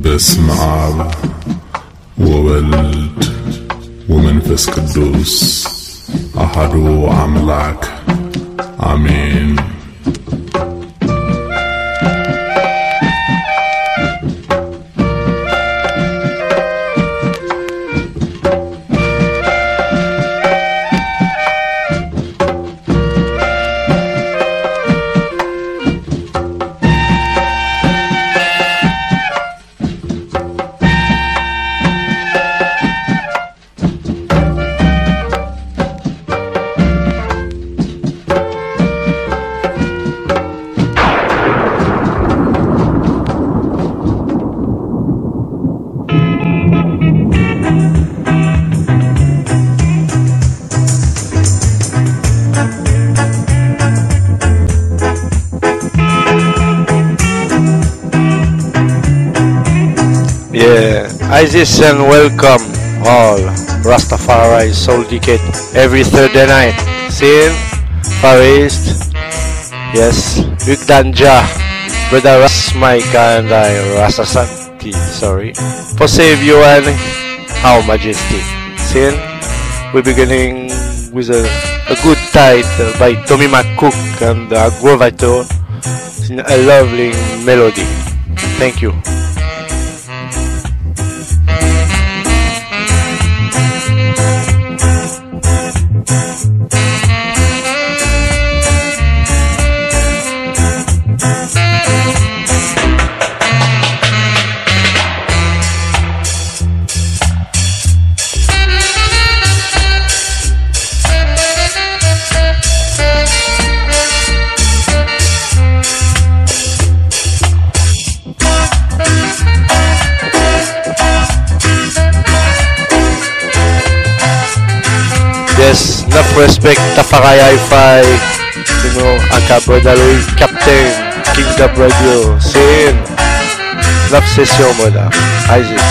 በስመ አብ ወወልድ ወመንፈስ ቅዱስ አሐዱ አምላክ አሜን። Isis and welcome all Rastafari Soul Decade every Thursday night. Sin, Far East, yes, Ugdanja, Brother Ras Mike and I, Rasasanti, sorry, for save you and How Majesty. Sin, we're beginning with a good title by Tommy McCook and Agrovito, a lovely melody. Thank you. Yes, enough respect, Tafari Hi-Fi, you know, Aka Brother Louis, Captain, Kingdom Radio, Sin, love session, brother, Isaac.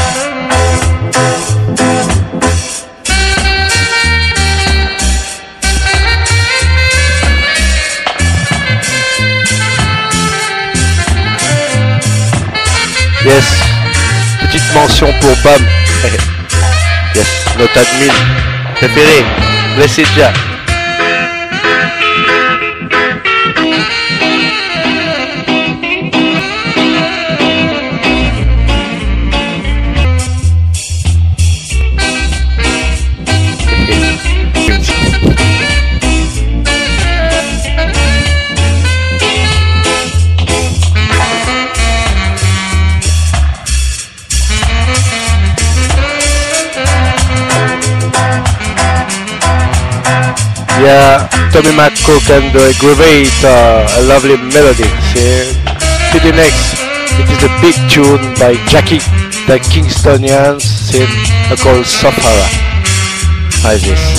Yes, petite mention pour Bam, yes, notre admin préféré. Blessed Jack. Yeah, Tommy McCook and Gravate, a lovely melody. See, to the next, it is a big tune by Jackie the Kingstonians, called Sahara. How is this?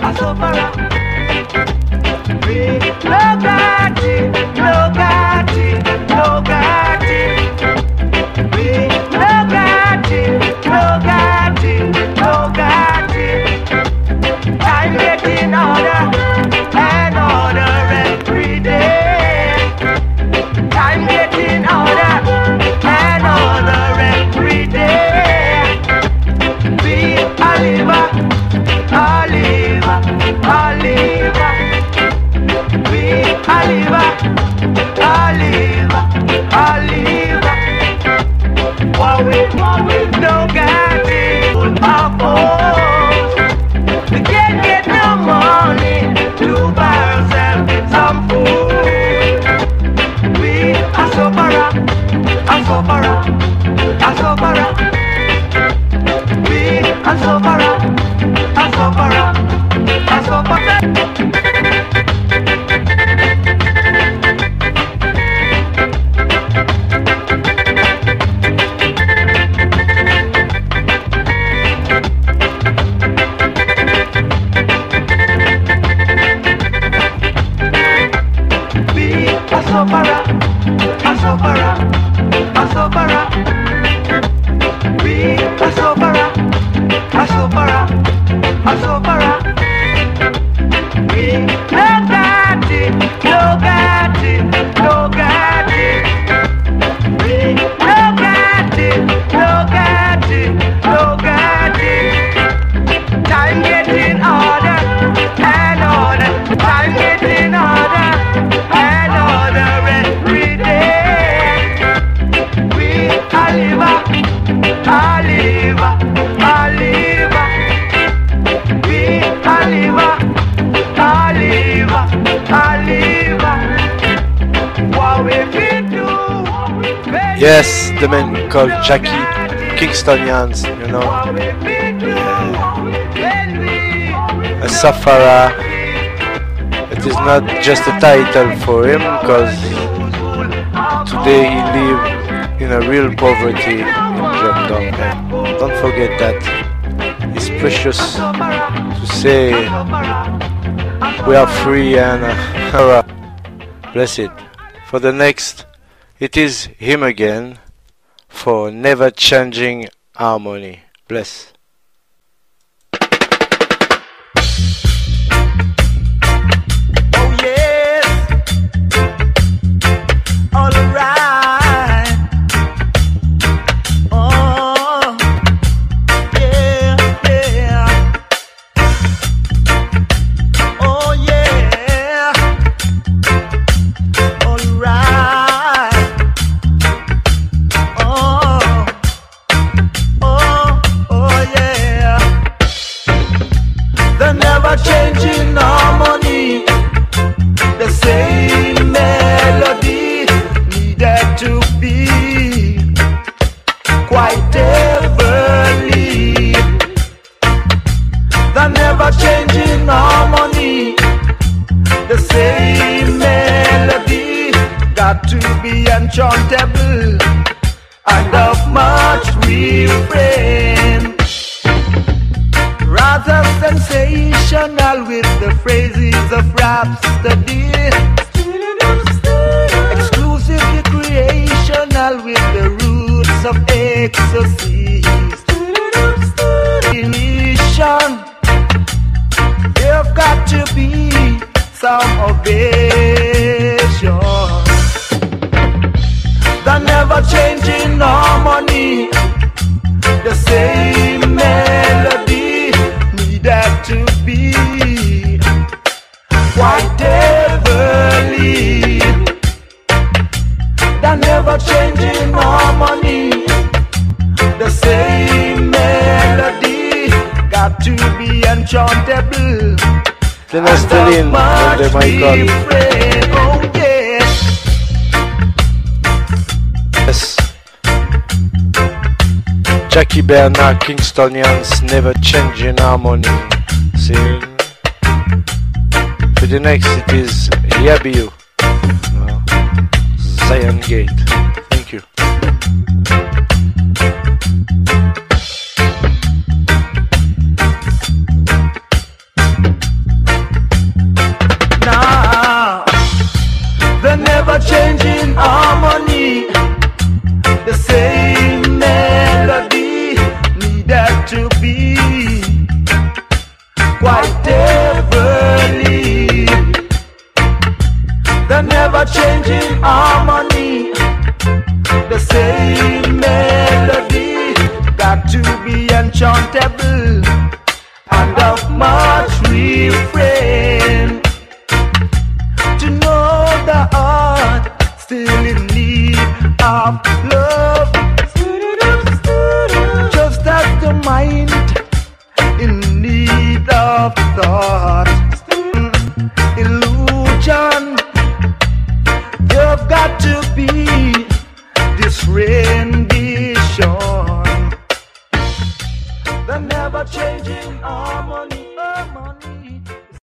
Yes, the man called Jackie Kingstonians, you know. A Safara. It is not just a title for him, because today he lives in a real poverty in Drum. And don't forget that. It's precious to say we are free and blessed. For the next, it is him again for Never Changing Harmony. Bless. Oh yes, all right. Oh yeah, yeah. Oh yeah, all right. Changing harmony, the same melody needed to be quite everly. The never changing harmony, the same melody got to be enchantable and of much refrain. Rather sensational with the phrases of rhapsody, exclusively creational with the roots of ecstasy. Ignition, there've got to be some ovation. The never changing harmony, the same melody needed to be quite everly. The never changing harmony, the same melody got to be enchantable. Then I still in the mic on. Oh yes. Yes. Jackie Bernard Kingstonians, Never Changing Harmony. See? For the next it is Yabiu, Zion Gate. Thank you. changing harmony. The same melody got to be enchantable and of much refrain. To know the heart still in need of love, just as the mind in need of thought. Illusion, you've got to be this rendition, the never changing harmony, harmony.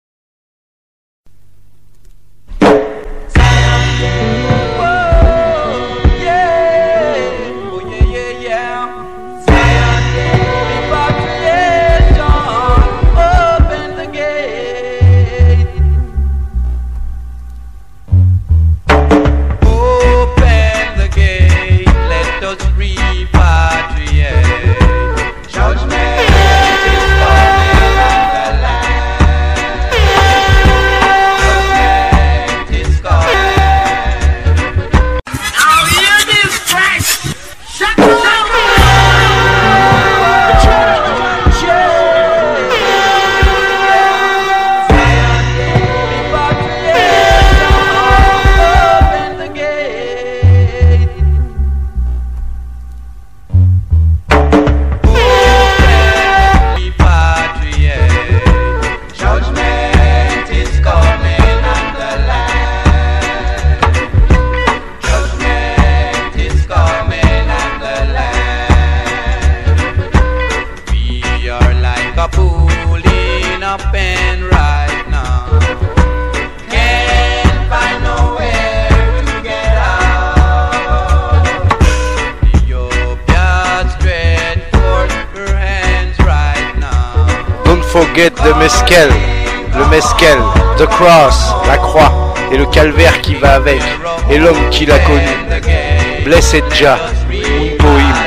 Forget the mescal, le mescal, the cross, la croix et le calvaire qui va avec, et l'homme qui l'a connu. Blessed Jah, un poème.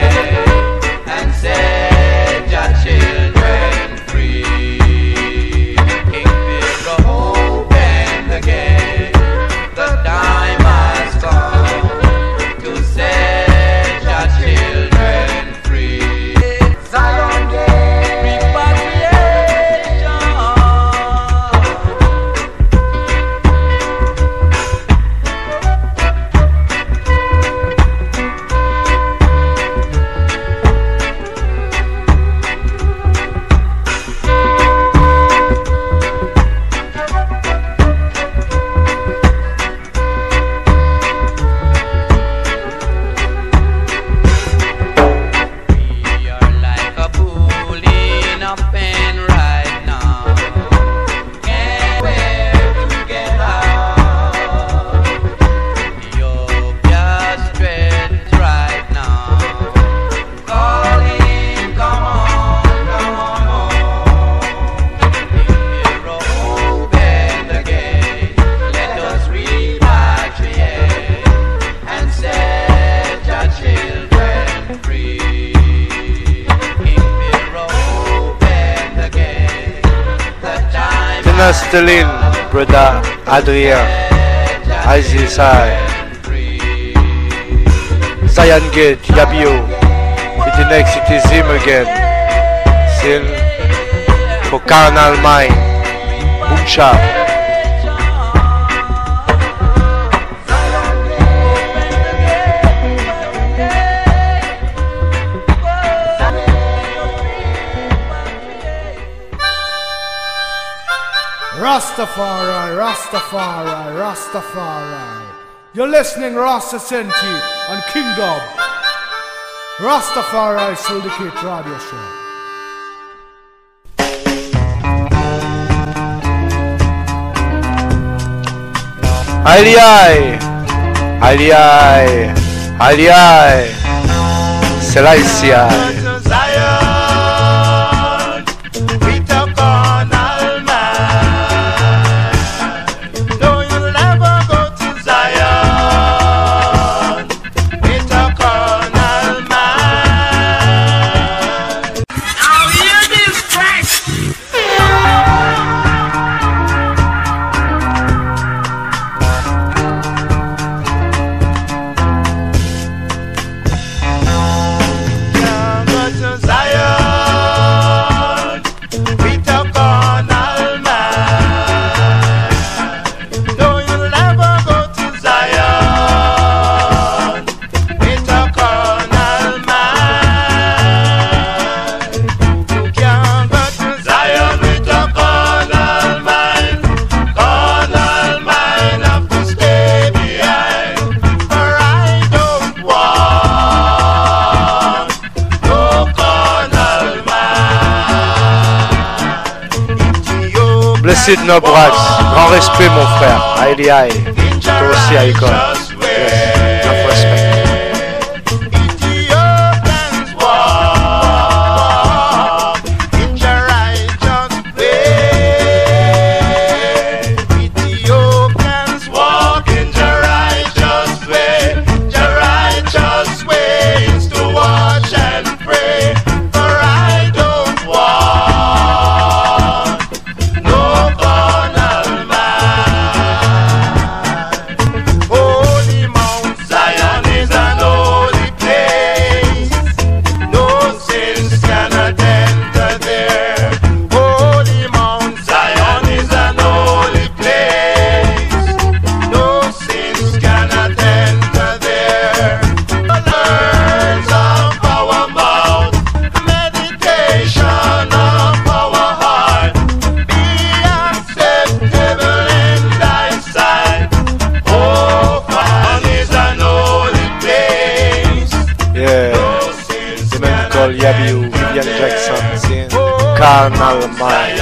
Stelin, brother Adrien, Aziz Zion Gate, Yabio, it the next it is him again. Sin for carnal mind, boom sharp. Rastafari, Rastafari, Rastafari. You're listening Rasta Senti on Kingdom. Rastafari Syndicate Radio Show. Aliai, Aliai, Aliai, Selassie. Blessed No Brax, grand respect mon frère. Aïe aïe. Toi aussi Icon. Yes, enough respect. Yabiu, Vivian Jackson, saying Carnal Mind,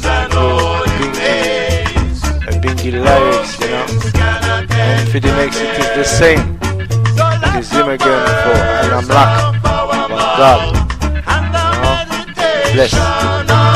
Bingy lyrics, you know. And for the next it is the same. It is him again for and I'm luck. But God, you know, bless.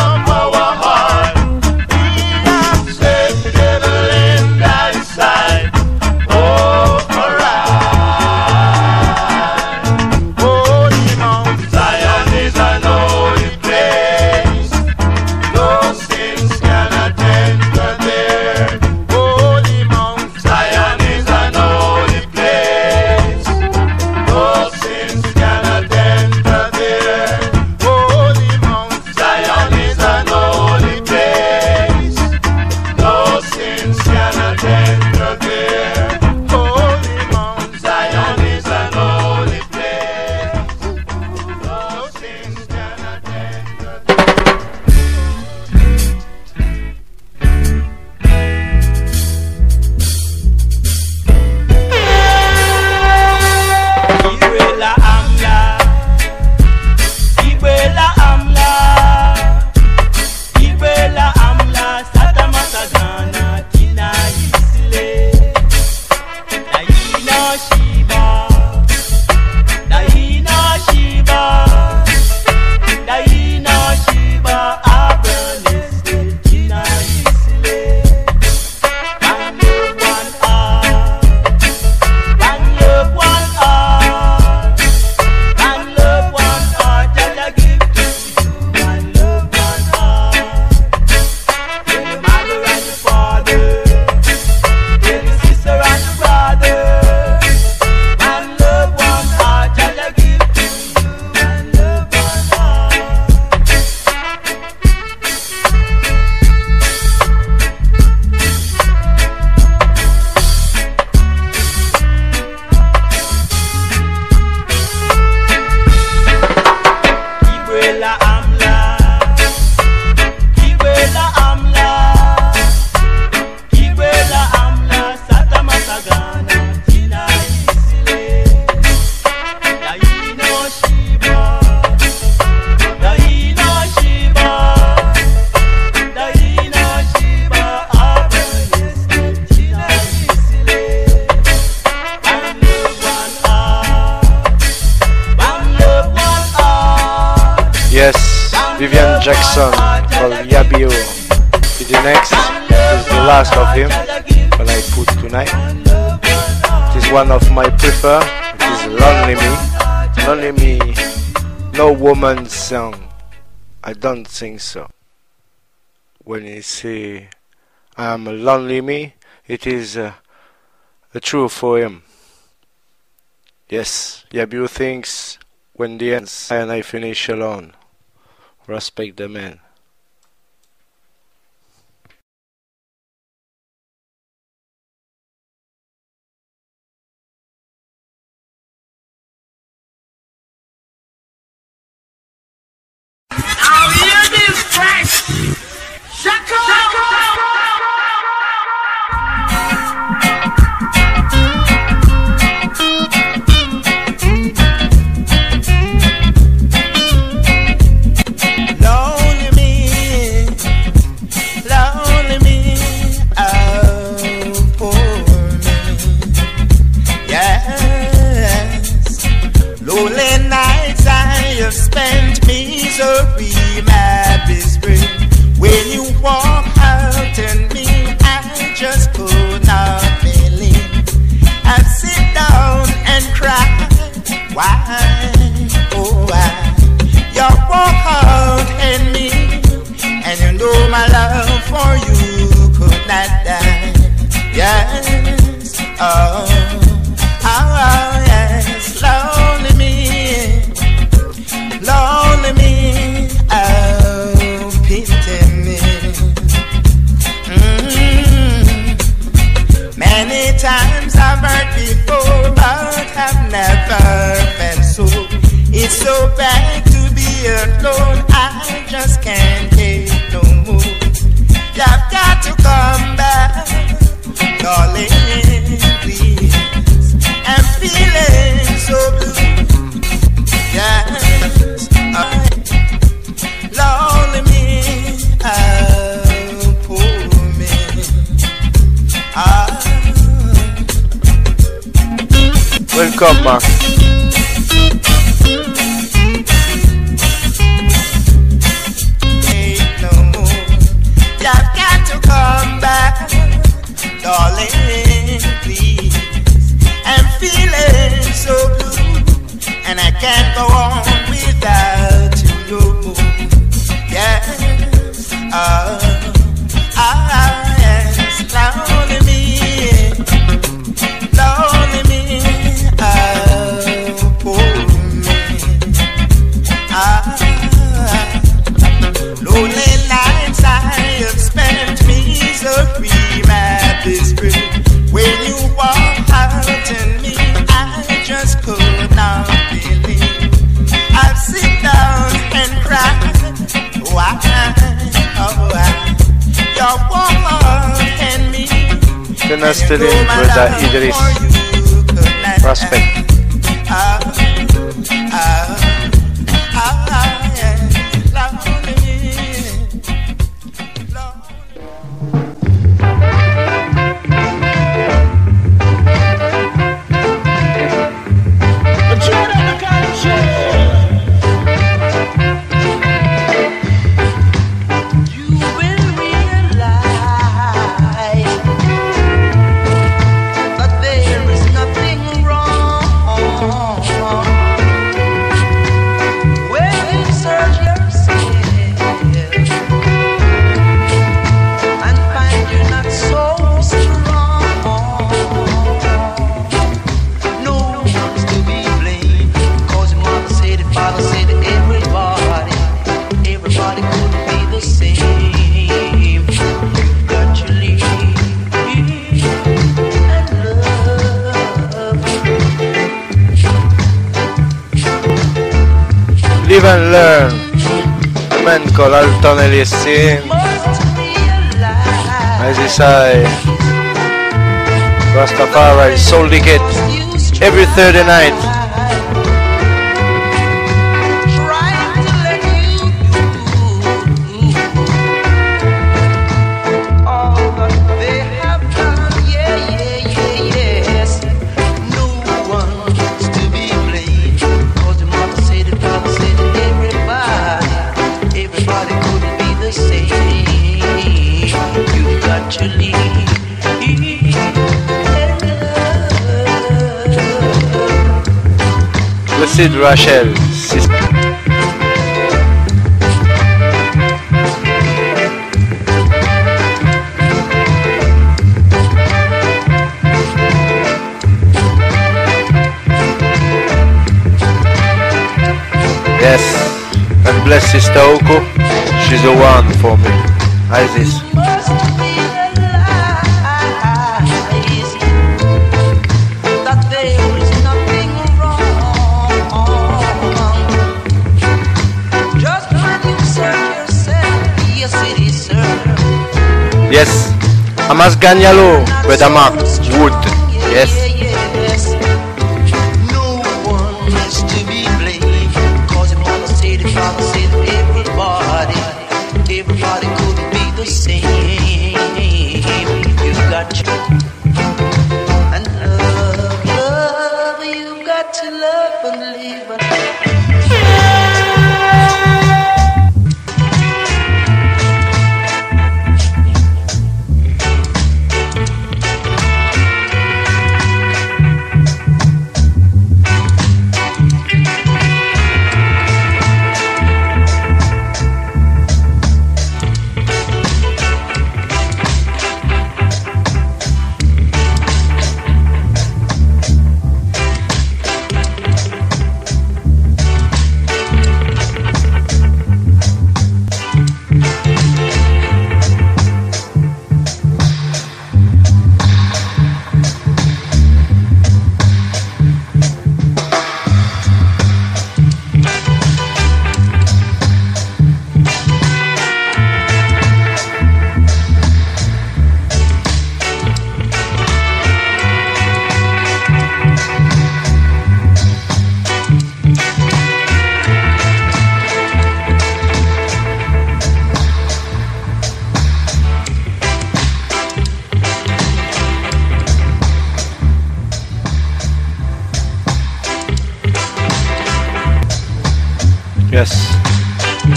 Vivian Jackson called Yabio. The next is the last of him when I put tonight. It is one of my prefer. It is Lonely Me. Lonely Me, no woman song. I don't think so. When you say I am a lonely me, it is a true for him. Yes, Yabio thinks when the ends and I finish alone. Respect the man. I'll hear this track. Shaka. Lonely me. Welcome back. You've got to come back, darling, please. I'm feeling so blue, and I can't go on without you no more. Yes, yes, lonely me, poor me. Lonely nights I have spent me so free, my best friend. When you walk out in me, I just could not believe. I've sit down and cried. Why? Oh, why? Your woman and me. You're not still in Brother Idris. Prospect. Live and learn. A man called Alton Eliesin. As he say, Rastafari Soul Decade every Thursday night. Blessed Rachel, sister. Yes, and bless Sister Oko. She's the one for me. Isis. Yes, Amas Ganyalo, Brother Mark Wood. Yes. No one is to be blamed, 'cause your mother said it, father said it, everybody couldn't be the same. You got you and love, you got to love and live.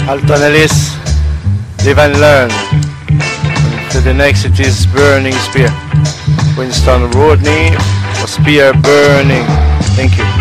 Alton Ellis, Live and Learn. To the next it is Burning Spear. Winston Rodney for Spear Burning. Thank you.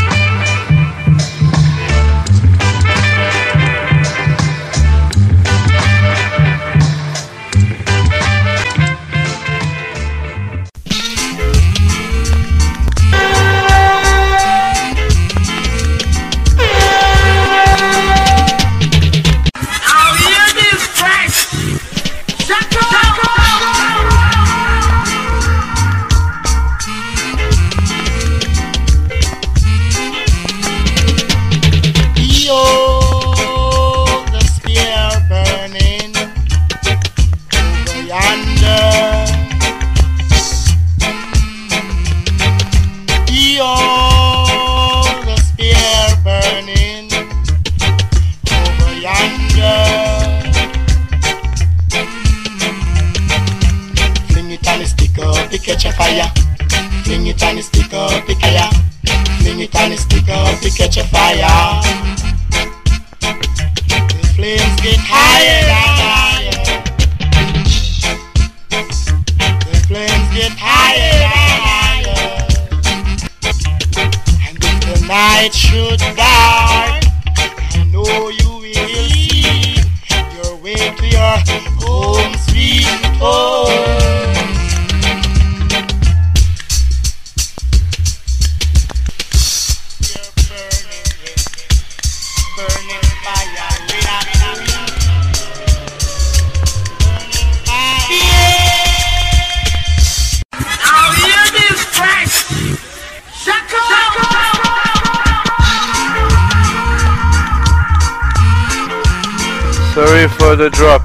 Sorry for the drop.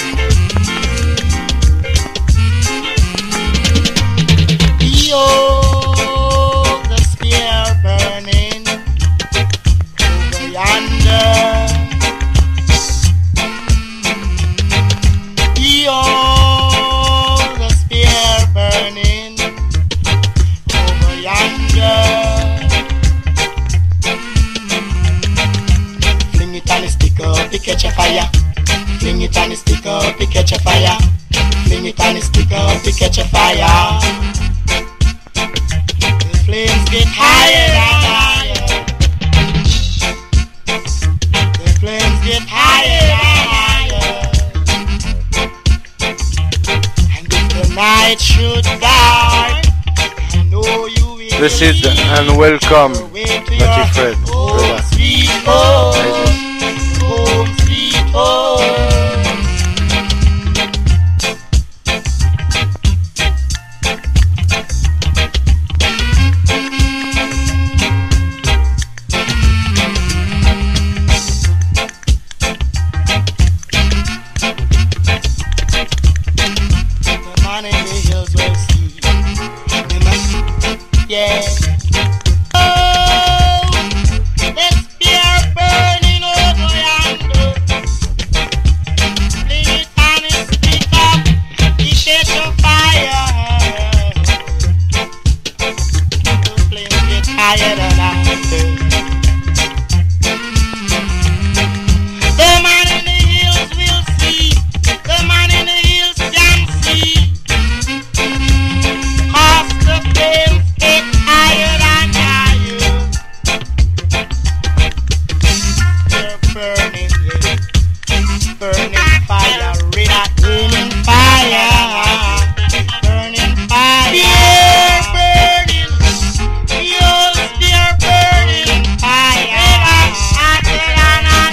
Behold the spear burning over yonder. Behold the spear burning over yonder. Fling it and stick up, it catch a fire. Fling it and stick up, it catch a fire. Fling it and stick up, it catch a fire. The flames get higher and higher. The flames get higher and higher. And if the night should dark, I know you will. Blessed and welcome, Matty Fred. Home sweet home. Home sweet home. Yeah. Oh, the spear burning over yonder. Fling it and it stick up, it catch a fire. The flames get higher than higher. The man in the hills will see. The man in the hills can see. Cause the flames get higher and higher. They're burning, yeah. Burning fire, red burning fire. Burning fire. They're burning. Yes, they're burning fire. Hotter than a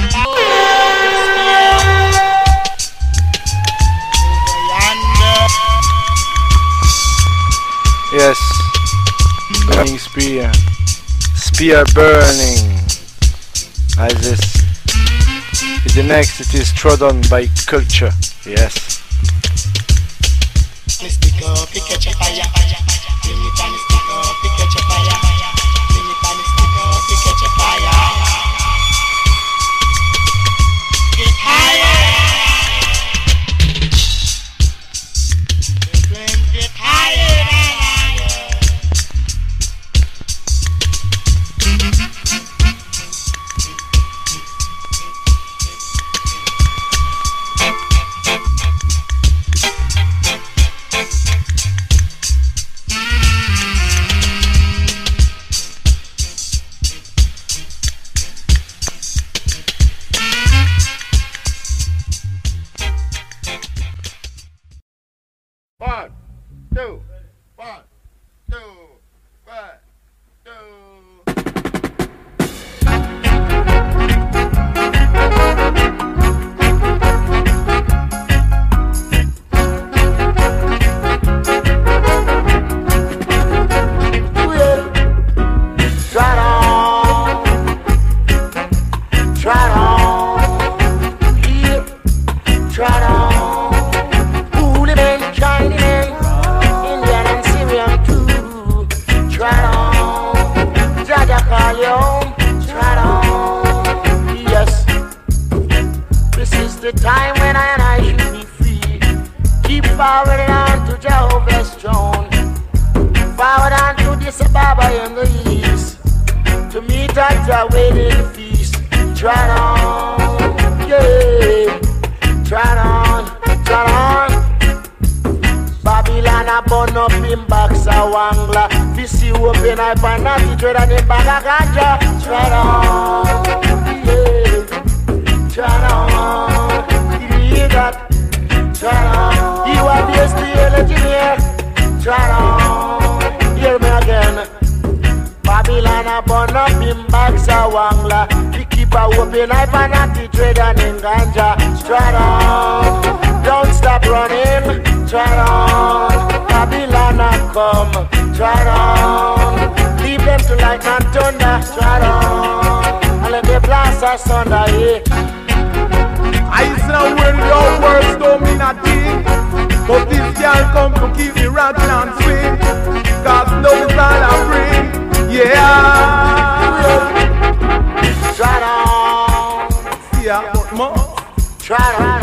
Yes. Burning spear. Spear burning. As this. With the next it is trodden by culture. Yes. Stick up, it catch a fire. Bring it and stick up, it catch a fire. Bring it and stick up, it catch a fire. Get higher. The flames get higher and higher. 2, 1, 2, 1, 2. The time when I and I should be free. Keep forward on to Jehovah's throne. Forward on to this Ababa in the east, to meet at the wedding feast. Trot on, yeah. Trot on. Babylon a burn up in box a wangler. This you open up and not the dread and the bag of ganja. Trot on, yeah. Trot on. You are the engineer. Try on, hear me again. Babylon a burn up in bags of wangler. The keeper open eye and not the trade and in ganja. Try on, don't stop running. Try on, Babylon a come. Try on, leave them to light and thunder. Try on, and let the blast asunder. Yeah. I know when your words don't mean a thing, but this girl come to keep me rocking and swing. Cause love is all I bring. Yeah. Try on. See ya, but more. Try on.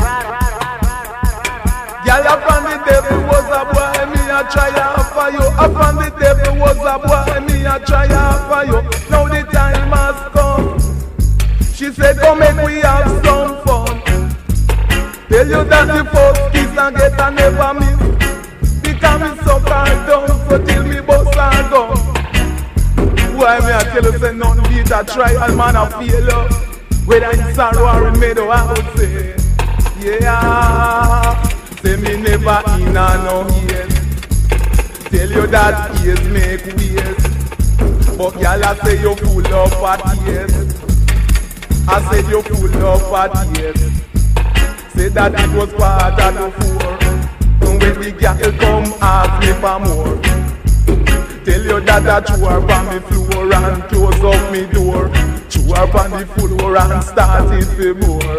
Girl, upon the devil was a boy, me a try for you. Upon the devil was a boy, me a try for you. Now the time has come. She said, come make we have some fun. Tell you that the first kiss and get a never miss. Because me so far down, so till me bust and go. Why me I tell you say none beat a trial, man I feel up. Whether in sorrow or in meadow, I would say. Yeah, say me never in and no ears. Tell you that ears make ways. But y'all I say you full of at tears. I said you full of at tears. Say that it was part of the four. And when the girl come ask me for more. Tell you that I chew her on me floor and close up me door. Chew her on the floor and start it for more.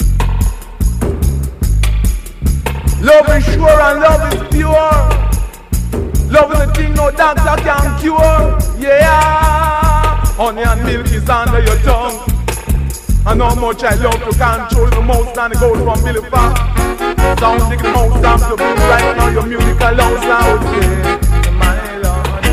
Love is sure and love is pure. Love is a thing no doctor can cure. Yeah, honey and milk is under your tongue. And how much I love to control the most and it goes from Billy Fox. Sound like the most time to be right now. Your musical lounge out there, my Lord.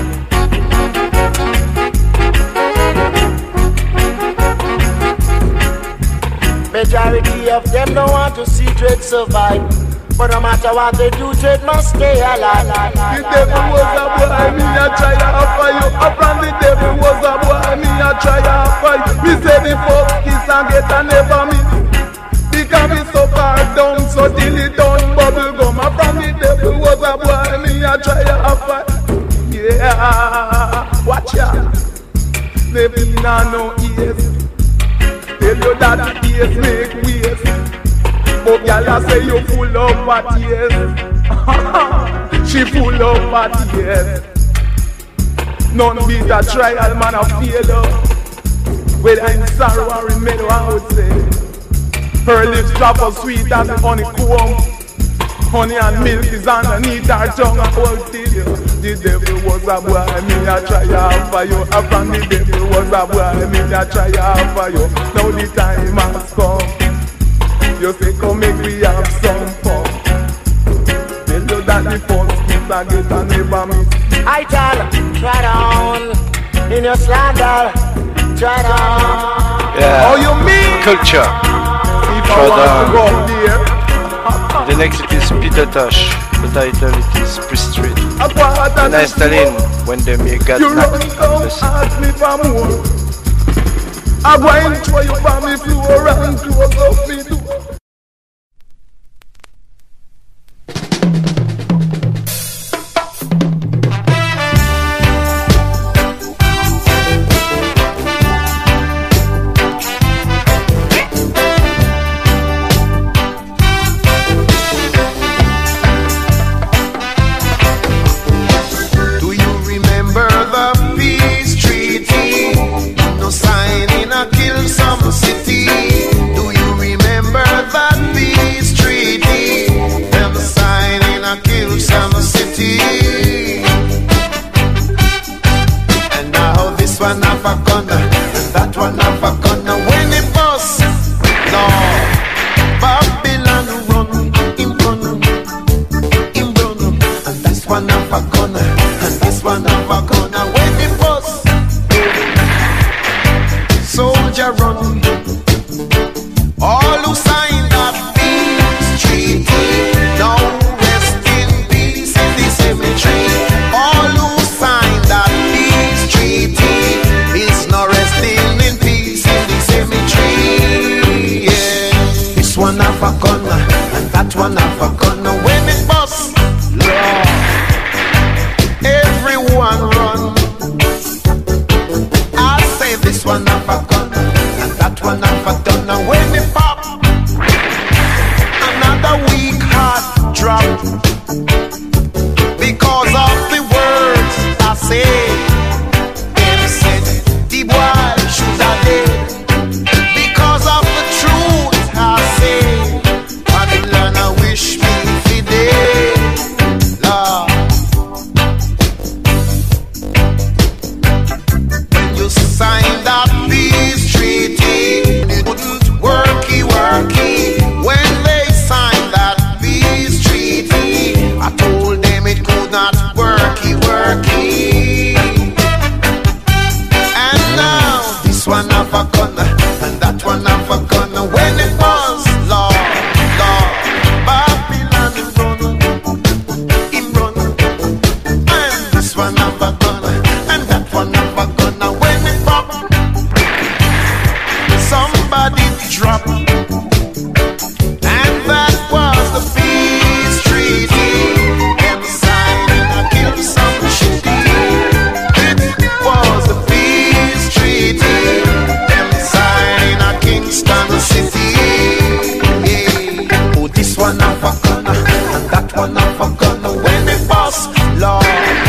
Majority of them don't want to see trade survive. But no matter what they do, trade must stay alive. The devil was a boy, me a try for you. Upon the devil was a boy, me a try for you. We say the first kiss and get a never miss. Because me so far down, so till it done bubble gum. Upon the devil was a boy, me a try for you. Yeah, watch ya. The villain no ears. Tell you that the ears make ways. But y'all say you full of her tears. She full of her tears. None beat a trial, man, I feel her. Whether in sorrow or in meadow, I would say. Her lips drop as sweet as the honeycomb. Honey and milk is underneath her tongue. I will tell you, the devil was a boy, me a try for you. Upon the devil was a boy, me a try for you. Now the time has come. You say come make we have some fun. Tell you that the first kiss I get a never miss. I try on in your slander. Try on. Yeah. Oh, you mean Culture. if I want to go up there? The next it is Peter Tosh. The title it is Pre-Street. And I stand in when the me got You run knocked down, on the sea. ask me for more. I go and throw you for me floor and close up me door. Kingston City. And now this one have a gun, and that one have a gun. When it bust, Lord, Babylon run, him run, and this one have a gun, and this one have a gun. When it bust, soldier run. All who signed that peace treaty, now rest in peace in the cemetery. All who signed that peace treaty is now resting in peace in the cemetery. Yeah, this one have a gun and that one have a gun. When it bust, Lord, everyone run. I say this one have a gun and that one have a gun. When it pop, another weak heart drop because of the words I say. Them said the boy should have dead because of the truth I say. Babylon I wish me fidel, Lord. When you sign that peace treaty, it wouldn't worky. When they signed that peace treaty, I told them it could not worky. And now this one have a gun and that one have a gun. When it was Lord, Babylon him run, and this one have a gun and that one have a gun. When it pop, somebody drop, and that was the peace treaty. Them signing a kill some shitty. It was the peace treaty. Them signing a Kingston City. Yeah. Oh, this one have a gun and that one have a gun. When it was Lord,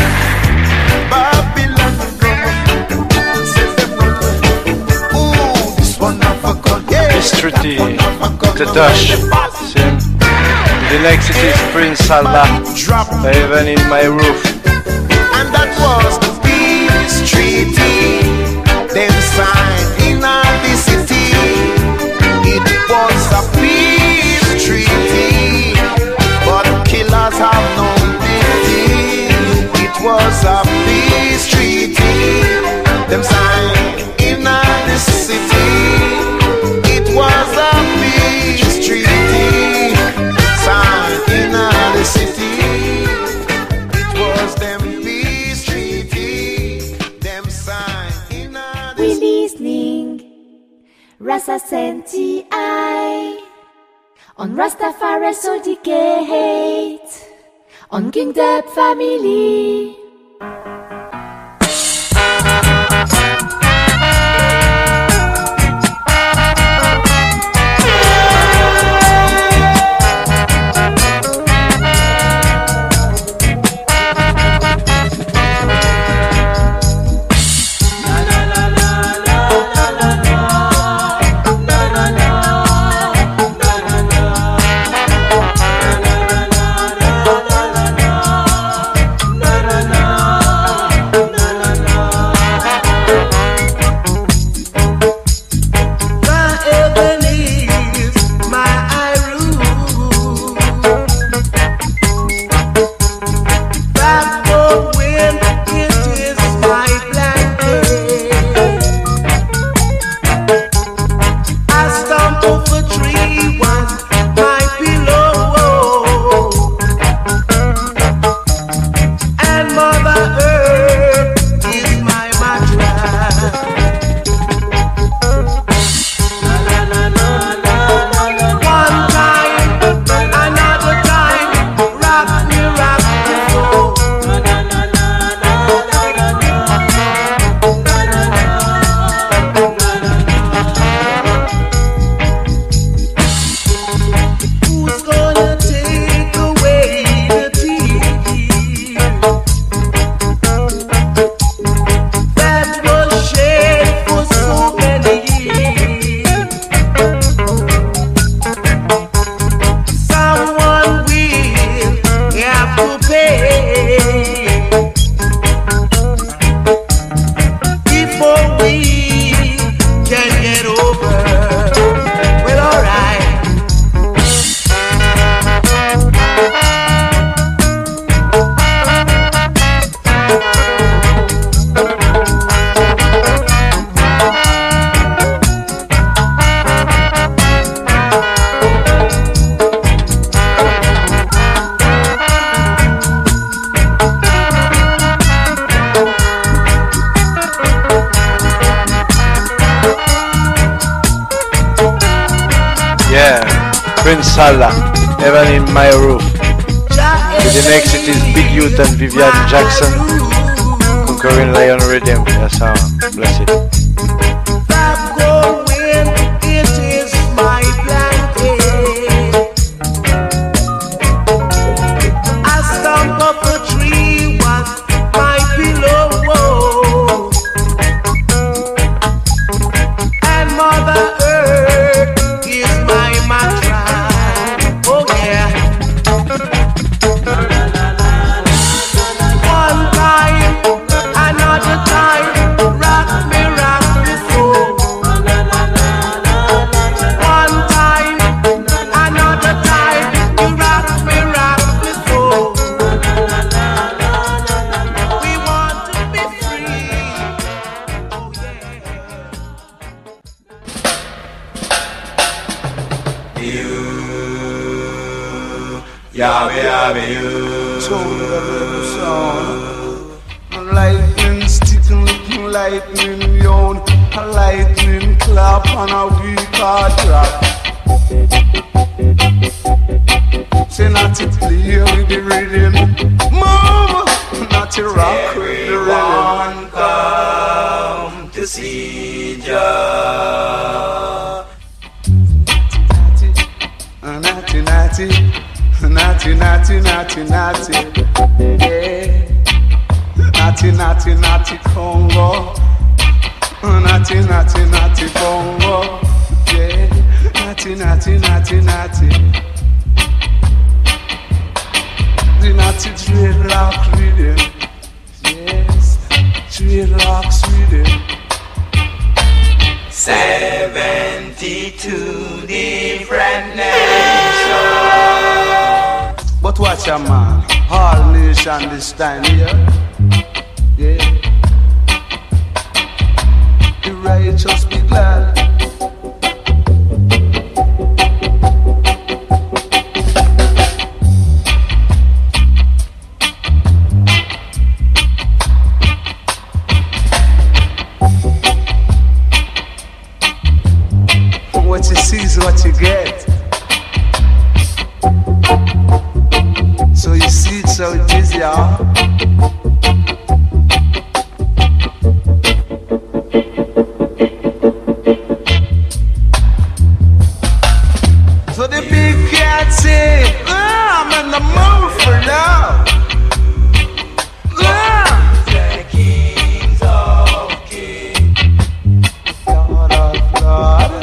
Babylon run, say them run. Oh, this one have a gun. Yeah. Peace treaty, the Dutch, same. The next city is Prince Allah, even in my roof. And that was the peace treaty. Them signed in the city. It was a peace treaty, but killers have no pity. It was a peace treaty. Them signed in the city. It was a peace treaty, signed in the city. It was them peace treaty, them signed in the We listening Rasa Senti I on Rastafari Soldicate on King Dub Family. na na Sala, Heaven in My Roof. With the next it is Big Youth and Vivian Jackson, Conquering Lion Rhythm. Yes, bless it. Lightning sticking, looking lightning yawn. A lightning clap on a weak hard rock. Say not to play with the rhythm, move, not to rock with the rhythm. Come to see Jah. Natty, natty, natty, natty, natty, natty, yeah. Natty, natty, natty, Congo. Natty, natty, natty, Congo. Yeah. Natty, natty, natty, natty. The natty dreadlock rhythm. Yes. Dreadlocks rhythm. 72 different nations. But watch a man. All nation this time here. Yeah. The righteous be glad. What you see is what you get. So you see it, so it is, y'all. So the big cat say, I'm in the mood for love. The kings of kings, Lord of Lord,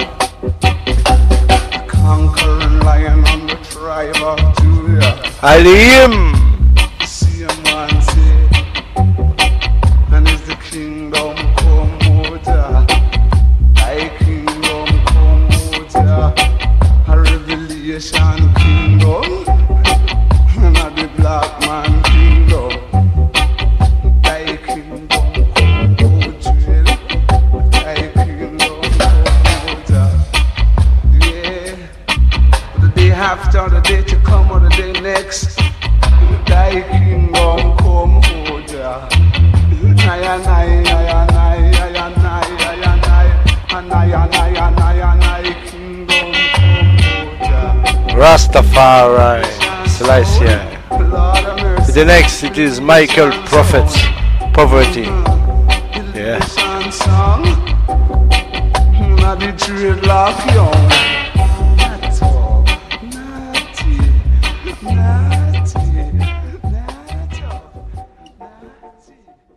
conquering lion on the tribe of Judah. Alim! See a man say, and is the kingdom come out, thy kingdom come out, a revelation kingdom, and a the black man kingdom, thy kingdom come out, thy kingdom come out, yeah, the day after, the day to come, or the day next. Thy kingdom come, oh Jah. Kingdom come, oh Jah. Rastafari, Celestia. Lord of mercy. With the next it is Michael Prophet's Poverty. Yeah. Song. Now the dreadlock young. That's all. Natty, natty, natty, natty.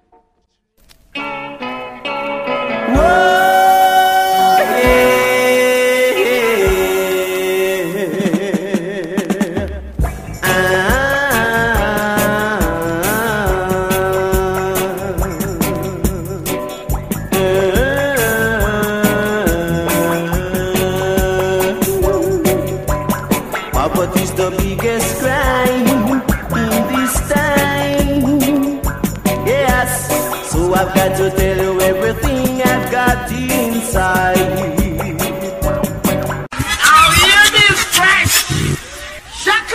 Poverty's the biggest crime in this time. Yes, so I've got to tell you everything I've got inside. I'll hear this track. Shaka!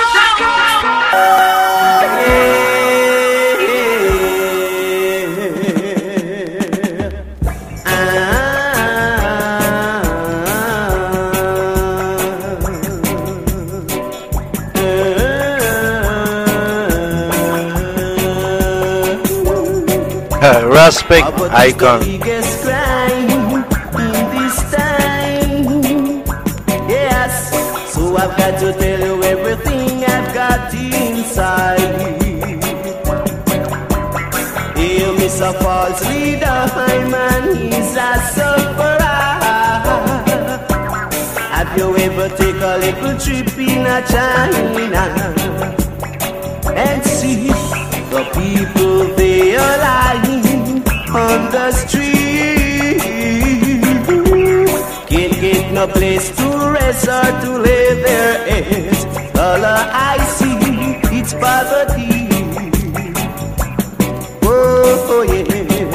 Respect icon. Biggest crime in this time. Yes, so I've got to tell you everything I've got inside. Hear me, a false leader, my man, he's a sufferer. Have you ever take a little trip in a China and see the people they are lying on the street? Can't get no place to rest or to lay their heads. All I see, it's poverty. Oh yeah.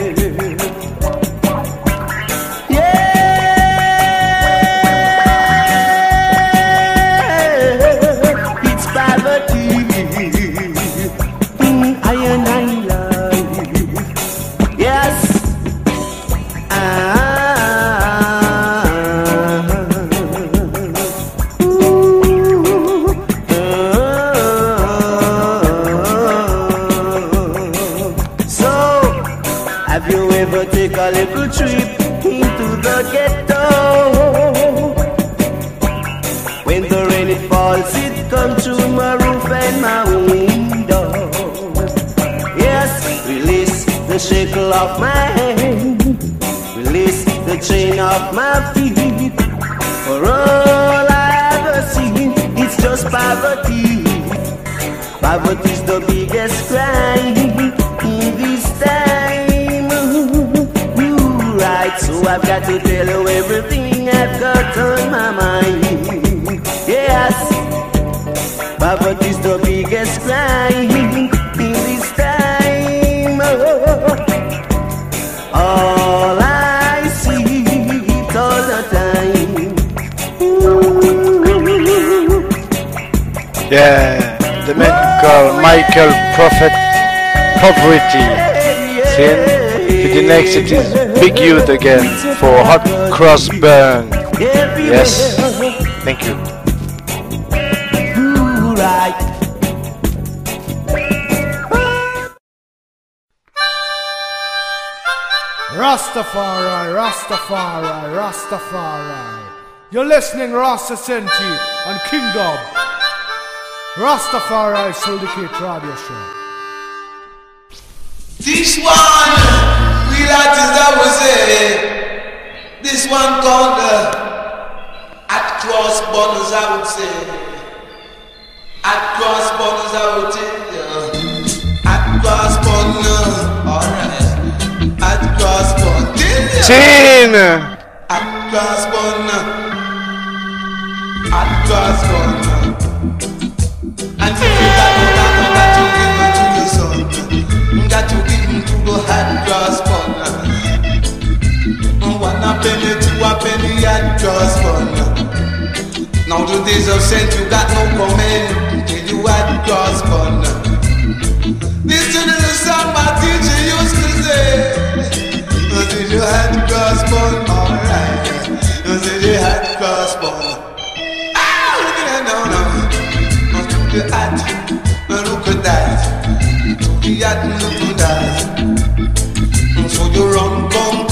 Take a little trip into the ghetto. When the rain it falls, it comes through my roof and my window. Yes, release the shackle of my hand, release the chain of my feet. For all I ever seen, it's just poverty. Poverty's the biggest crime in this time. So I've got to tell you everything I've got on my mind. Yes, poverty's the biggest crime in this time. All I see it all the time. Yeah, the man called Michael Prophet Poverty. See? To the next it is Big Youth again for Hot Cross Burn. Yes, thank you. Rastafari, Rastafari, Rastafari. You're listening Rasta Senti on Kingdom. Rastafari Syndicate Radio Show. This one, we like to that was it. This one called at cross borders, I would say. At cross borders, I would say. At cross borders, alright. At cross borders. At cross borders. At cross borders. And if you got no that you give it to your son. Got to give him to the hot cross bun. One penny to a penny at cross bun. Now the days of sent you got no comment till you had cross bun. Listen to the song my teacher used to say. Did you had cross bun? Alright. Did you had cross bun? Ah, look at that now. To the hat, look at that. The yard look at that. So you run, come.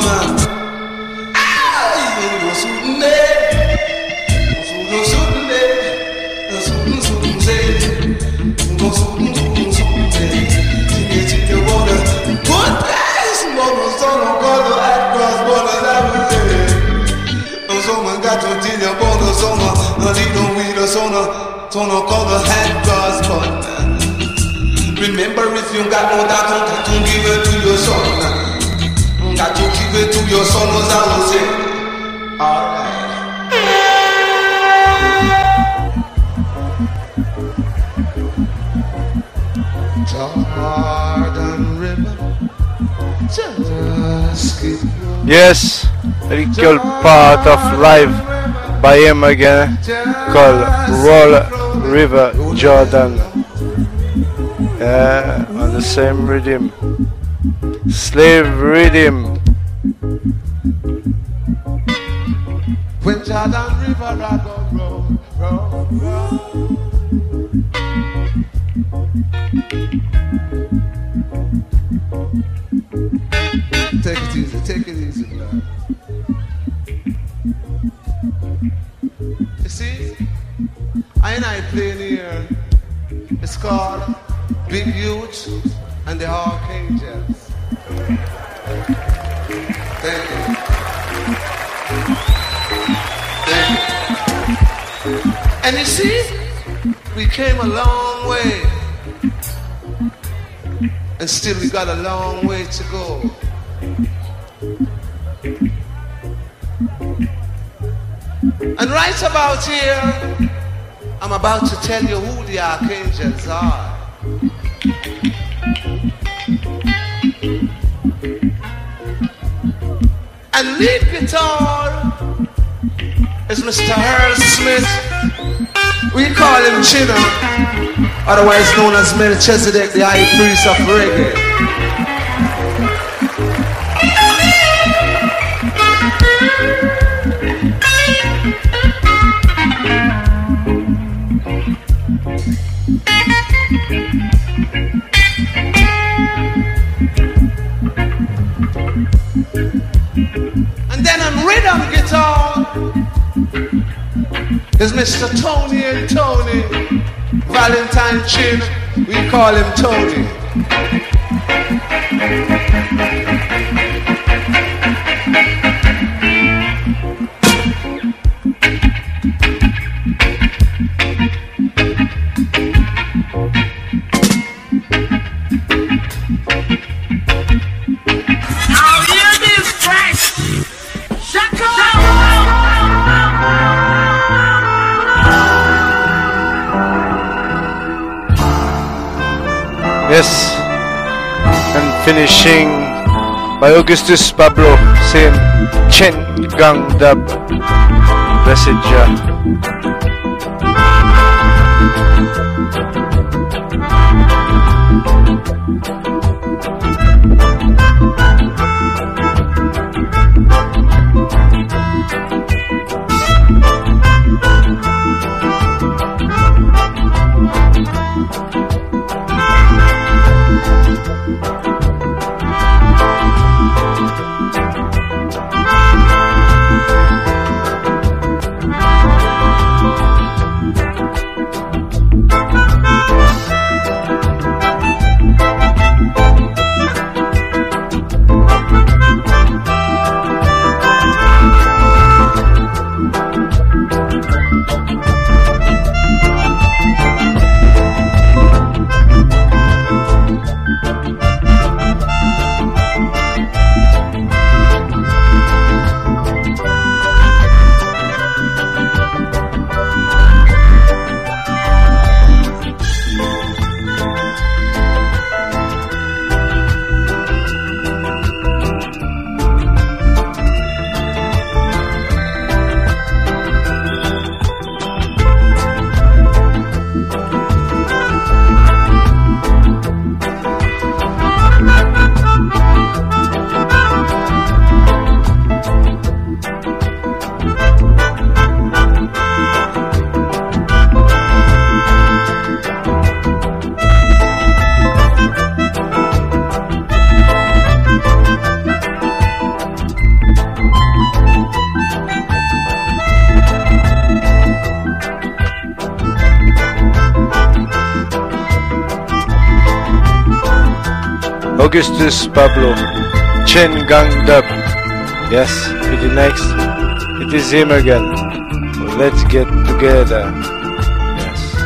Ah, you go shooting there. So you shooting there. Shooting there. Go shooting there. Chicken water. Good guys. Mother, son, color, at cross borders, I will say. Someone got to tell your border, someone, a little weed, someone call the hand cross borders. Remember, if you got no that, got to give it to your son. Got to give it to your son, as I will say. Alright. Jordan River, just keep. Yes, a little part of live by him again called Roll River Jordan. Yeah, on the same rhythm. Slave rhythm. When Jordan River I go roll. Take it easy, man. You see, I playing here. It's called Big Youth and the Archangels. Thank you. And you see, we came a long way, and still we got a long way to go. And right about here, I'm about to tell you who the Archangels are. And lead guitar is Mr. Earl Smith. We call him Chino, otherwise known as Melchizedek, the high priest of reggae. And then on rhythm guitar is Mr. Tony and Tony Valentine Chin. We call him Tony. Yes, and finishing by Augustus Pablo saying Chen Gang Dab. Blessed Jah. Augustus Pablo, Chen Gang Dab. Yes, for the next, it is him again. So let's get together. Yes.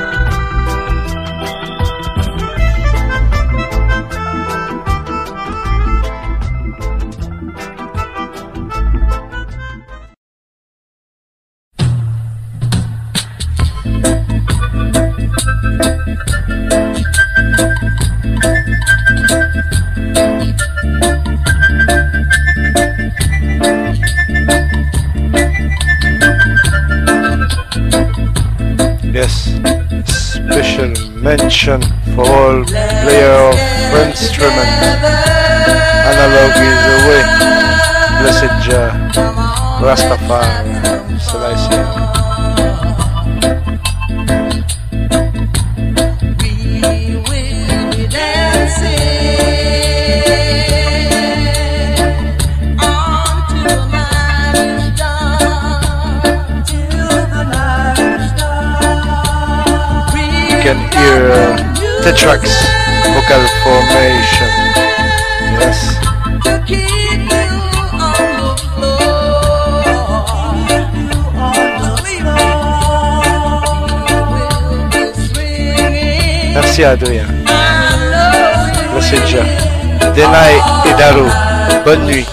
Mention for all player of instrument. Analog is the way. Blessed Jah, Rastafari, shall I say. We will be there. hear Tetrax vocal formation. Yes. Merci Adrien. Merci Jah. Denai et Daru. Bonne nuit.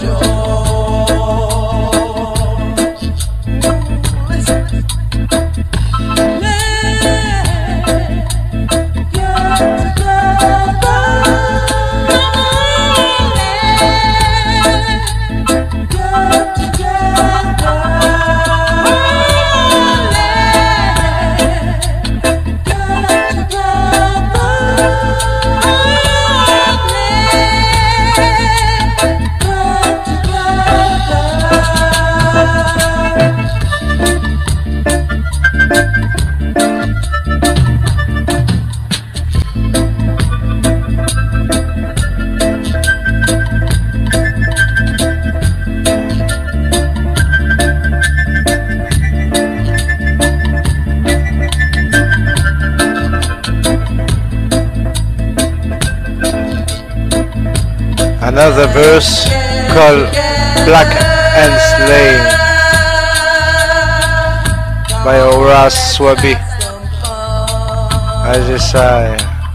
Another verse called Black and Slain by Horace Swaby. Isaiah.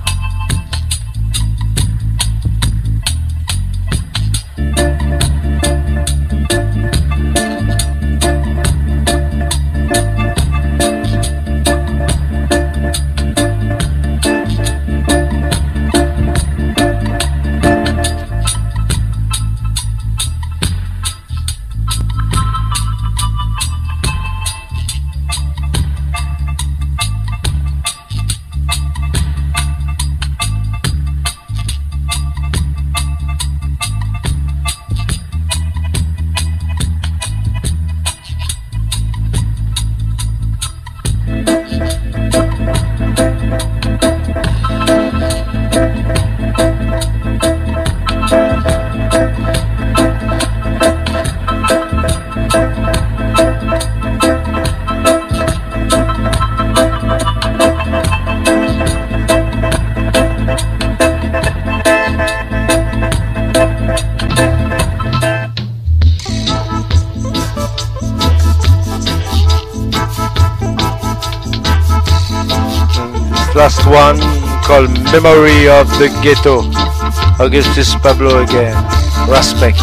Last one called Memory of the Ghetto. Augustus Pablo again. Respect.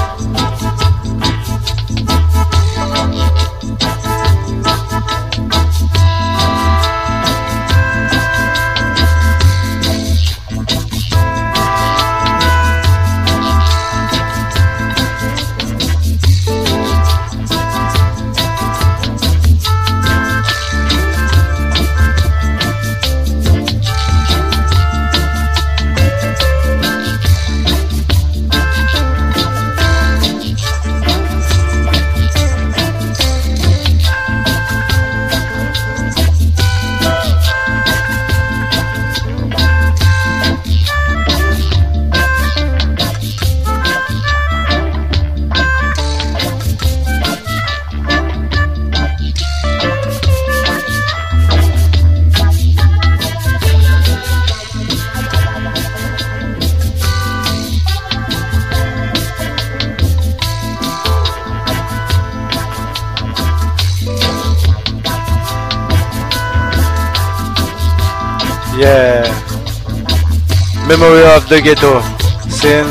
Yeah. Memory of the Ghetto. Sin.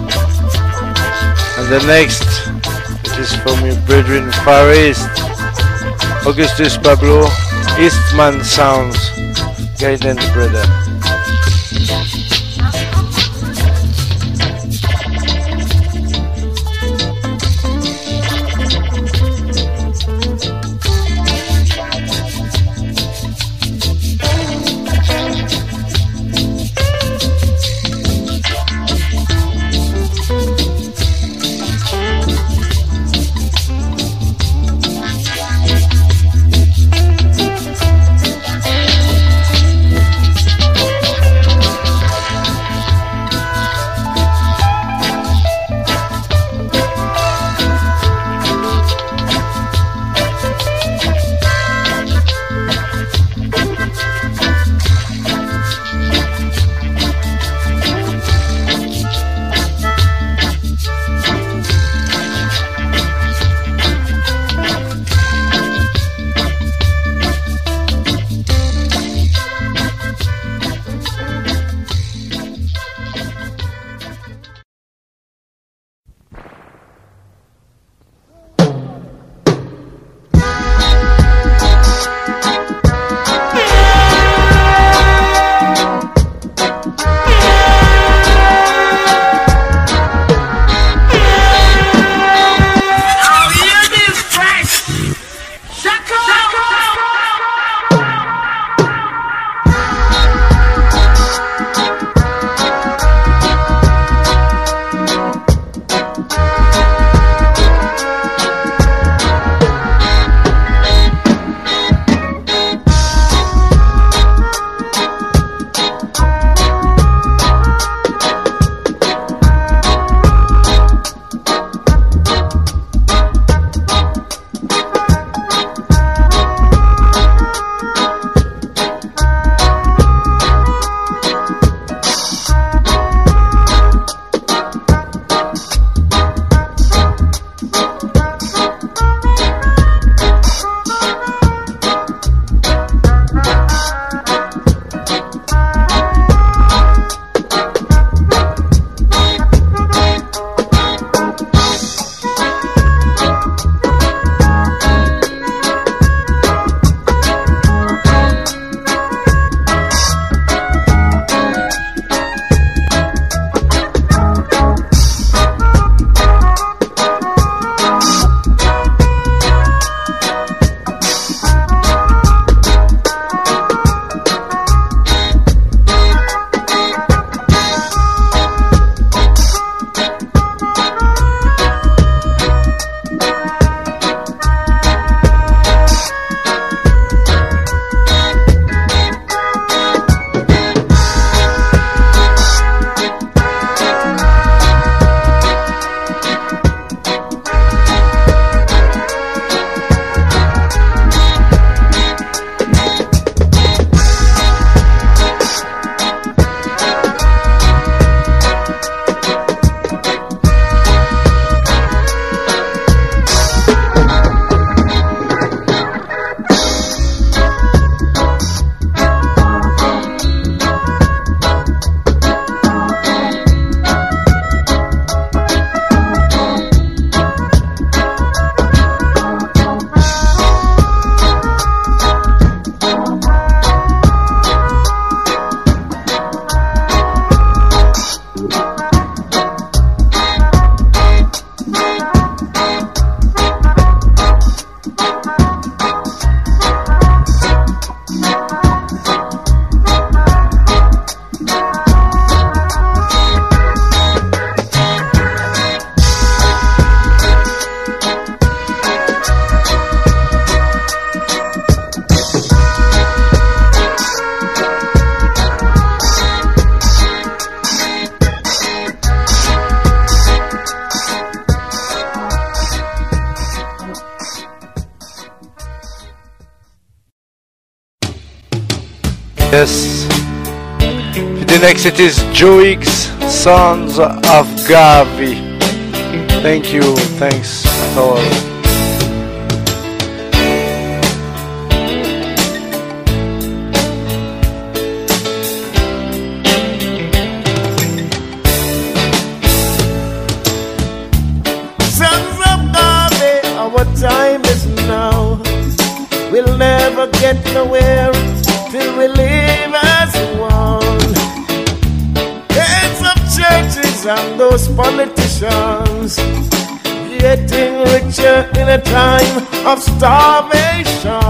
And the next, it is from your brethren Far East. Augustus Pablo, Eastman Sounds. Guidance brother. Yes. The next it is Joix, Sons of Garvey. Thank you, thanks all. Sons of Garvey, our time is now. We'll never get nowhere till we live as one. Heads of churches and those politicians getting richer in a time of starvation.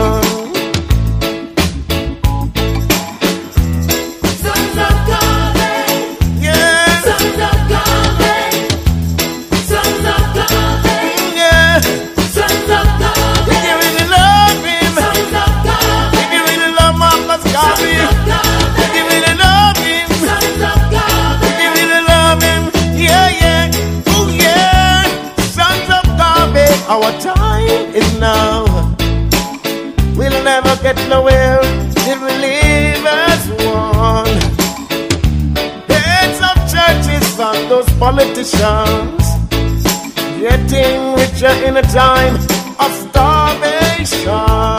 Sons of Garvey, Yeah, Sons of Garvey, Sons of Garvey, yeah. Sons of Garvey, If you really love him, Sons of Garvey, if you really love Marcus Garvey, if you really love him, Sons of Garvey, if you really love him, yeah, yeah, oh yeah. Sons of Garvey, our time is now. We'll never get nowhere till we live as one. Heads of churches and those politicians getting richer in a time of starvation.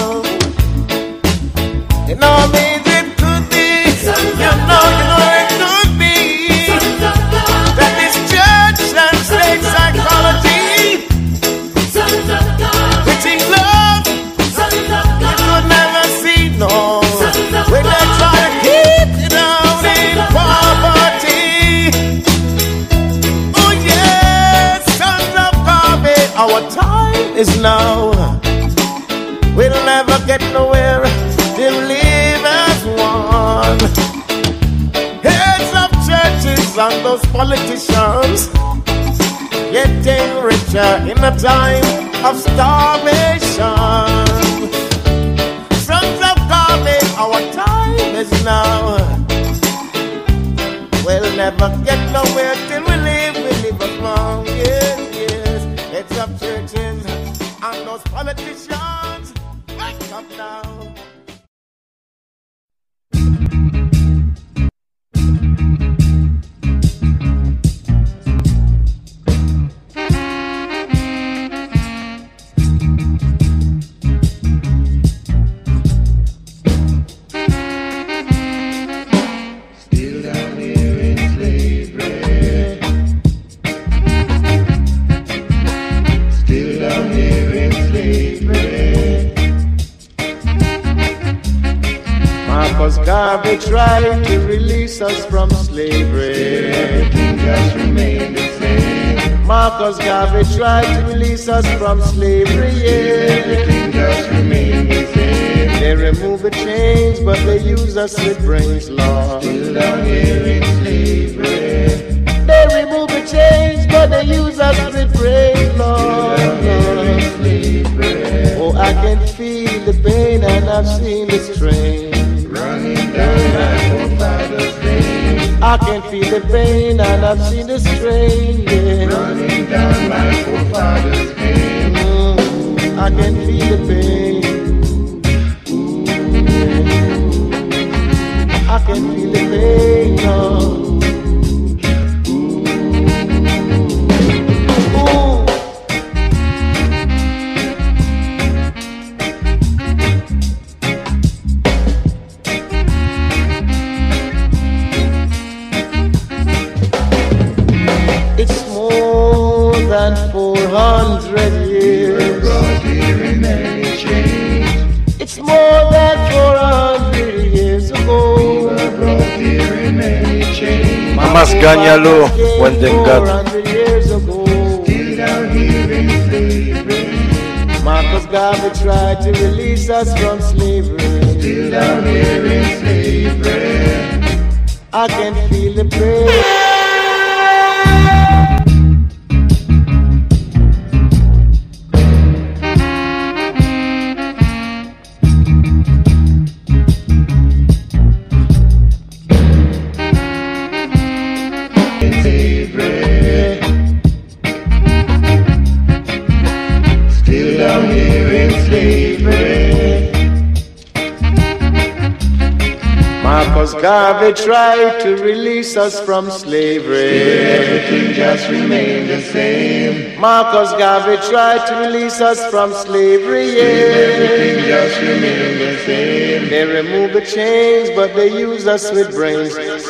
You know, maybe it could be, you know it could be Sons of Garvey, that this church and state psychology, Sons of Garvey, preaching love, Sons of you Garvey, could never see, no. When they try to keep you down in poverty. Oh yes, Sons of Garvey, our time is now. We'll never get nowhere till we live as one. Heads of churches and those politicians getting richer in a time of starvation. Sons of Garvey, our time is now. We'll never get nowhere till we live as one. Yes, yes. Heads of churches and those politicians, wake up now. Still down here in slavery. Still down here in slavery. Marcus Garvey tried to release us from slavery. Everything just remained the same. Marcus Garvey tried to release us from slavery. Yeah. Everything just remained the same. They remove the chains, but they use us with brains, Lord. Still down here in slavery. They remove the chains, but they use us with brains, Lord. Down here in slavery. Oh, I can feel the pain and I've seen the strain. Running down my forefathers' veins. I can feel the pain and I've seen the strain. Yeah. Running down my forefathers' veins. I can feel the pain. I can feel the pain, oh. Ooh. It's more than 400 years. Brought here in many chains. It's more than 400 years ago. Brought here in many chains. Mamas Ganyalo when them got 400 years ago. Still down here in slavery. Marcus Garvey tried to release us from slavery. Still down here in slavery. I can feel the pain. Still down here in slavery. God tried to release us from slavery. Everything just remained the same. Marcus Garvey tried to release us from slavery, yeah. Everything just remained the same. They remove the chains, but they use us with brains.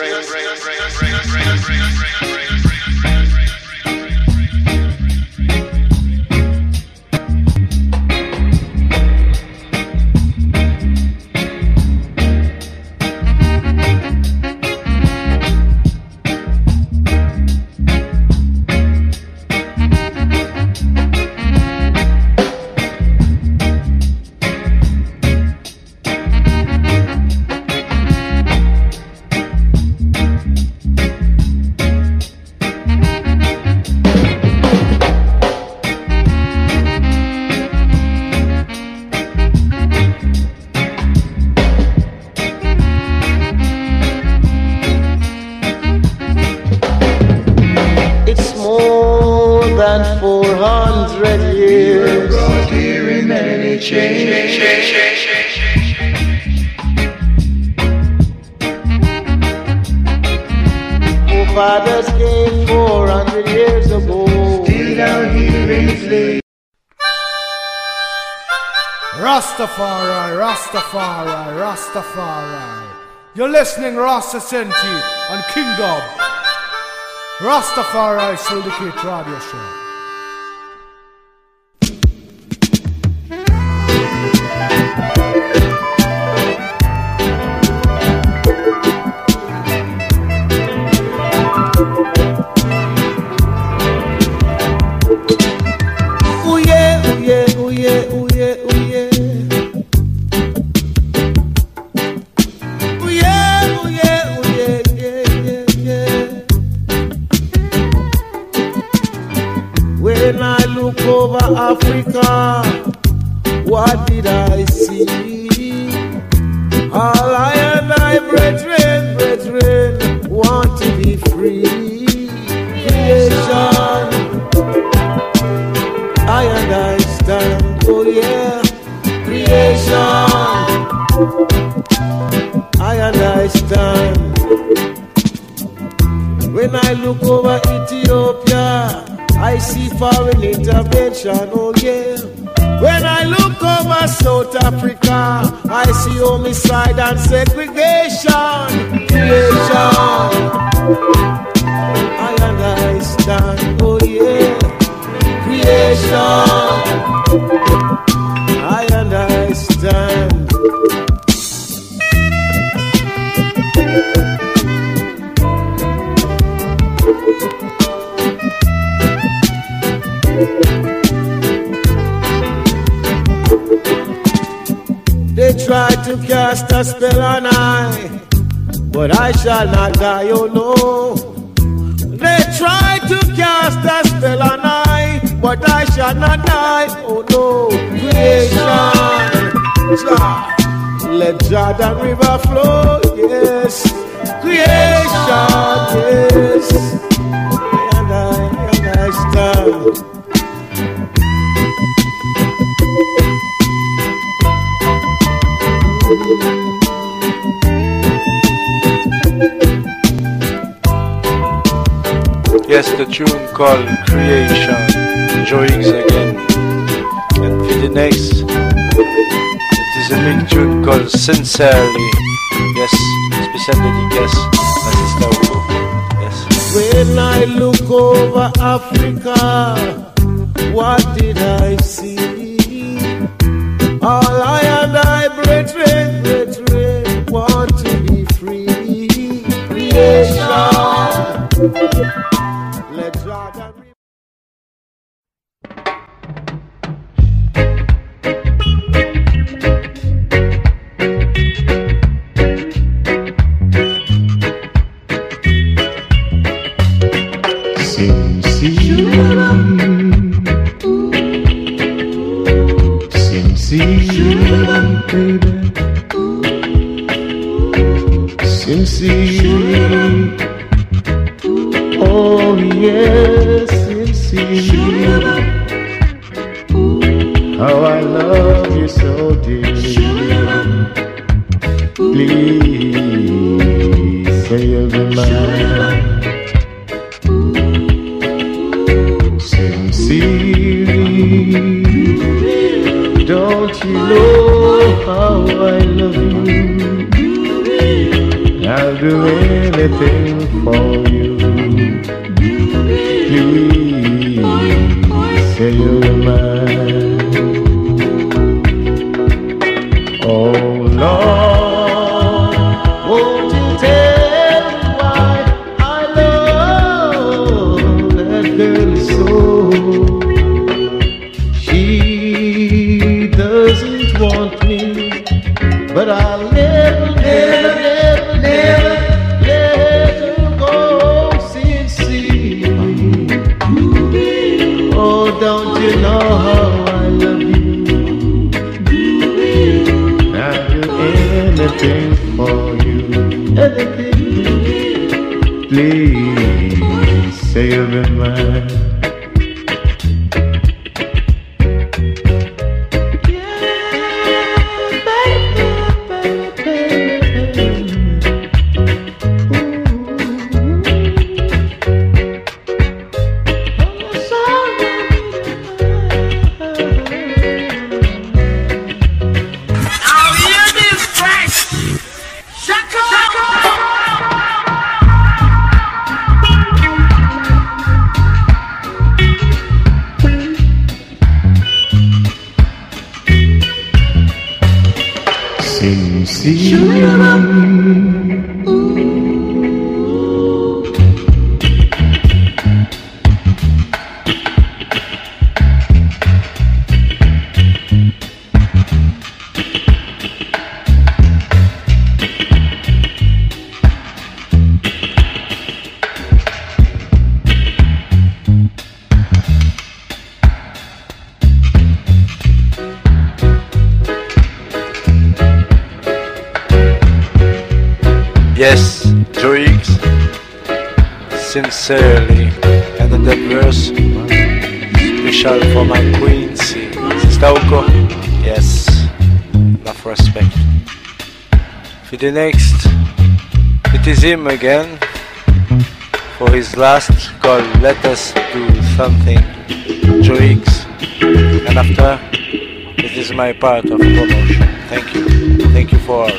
Fathers came 400 years ago. Still down here enslaved. Rastafari, Rastafari, Rastafari. You're listening Rasta Senti on Kingdom. Rastafari Syndicate Radio Show. Africa, what did I see? All I and I, brethren, want to be free. Creation, I and I stand, oh yeah. Creation, I and I stand. When I look over Ethiopia, I see foreign intervention, oh yeah. When I look over South Africa, I see homicide and segregation. Creation, I and I stand, oh yeah. Creation, I and I stand. They tried to cast a spell on I, but I shall not die, oh no. They tried to cast a spell on I, but I shall not die, oh no. Creation, Jah, let Jordan River flow, yes. Creation, yes. And I stand. Yes, the tune called Creation, Joyings again. And for the next, it is a big tune called Sincerely. Yes, special dédicace à Sister Wu. Yes. When I look over Africa, what did I see? All I and I, brethren, want to be free. Creation, let Jordan Sincere, oh yes, sincere. How I love you so dearly. Please mine. Sincerely, don't you know how I love you? I'll do anything for you. Please say you're mine. Oh Lord, won't you tell me why I love that girl so? She doesn't want me, but I'll never let her go, sincerely. Oh, don't you know how I love you? Anything for you, anything. Please say you'll be mine. Yes, Joix, sincerely, and then that verse, special for my Quincy. Sister Uko, yes, enough respect. For the next, it is him again, for his last call, Let Us Do Something, Joix, and after, it is my part of promotion. Thank you for all.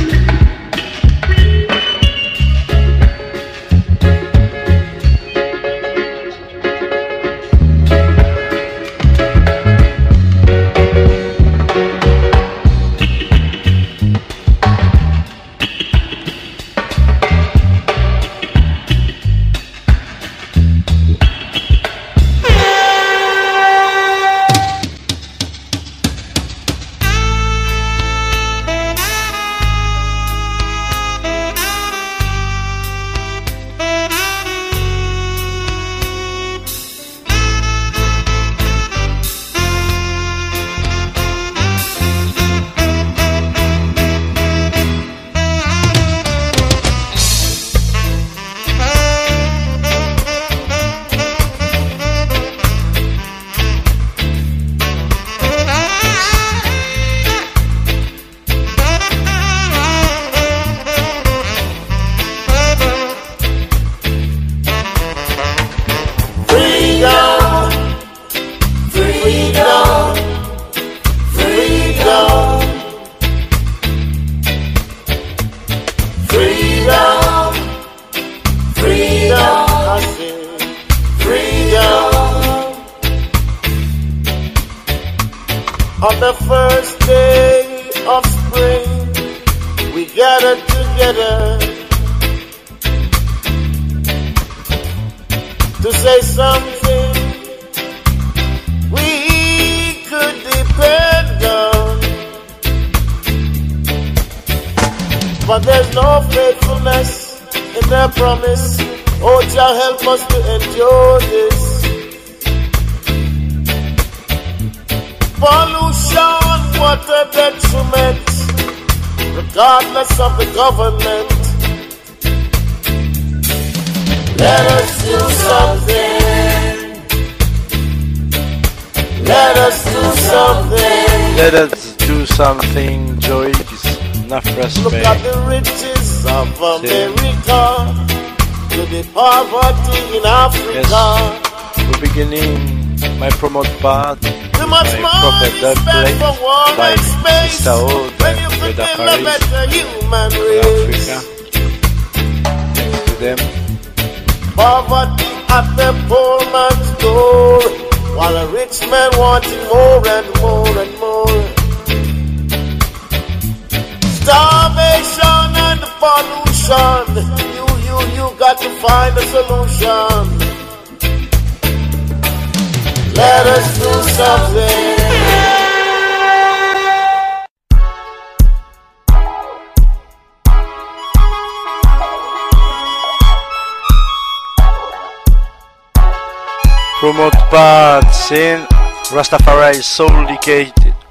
On the first day of spring, we gathered together to say something we could depend on. But there's no faithfulness in their promise. Oh, Jah, help us to endure this. Pollution, water detriment, regardless of the government. Let us do something. Let us do something. Let us do something, Joy. Enough respect. Look at the riches of America. to the poverty in Africa. Yes, we're beginning my promote part, Too much my prophet money that spent play for war by and space. Mr. Old When you and could Brother build a Paris better human in race. Africa. Thanks to them. Poverty at the poor man's door, while a rich man wanting more and more and more. Starvation and pollution. You got to find a solution. Let us do something. Promote parts in Rastafari Soul Decade.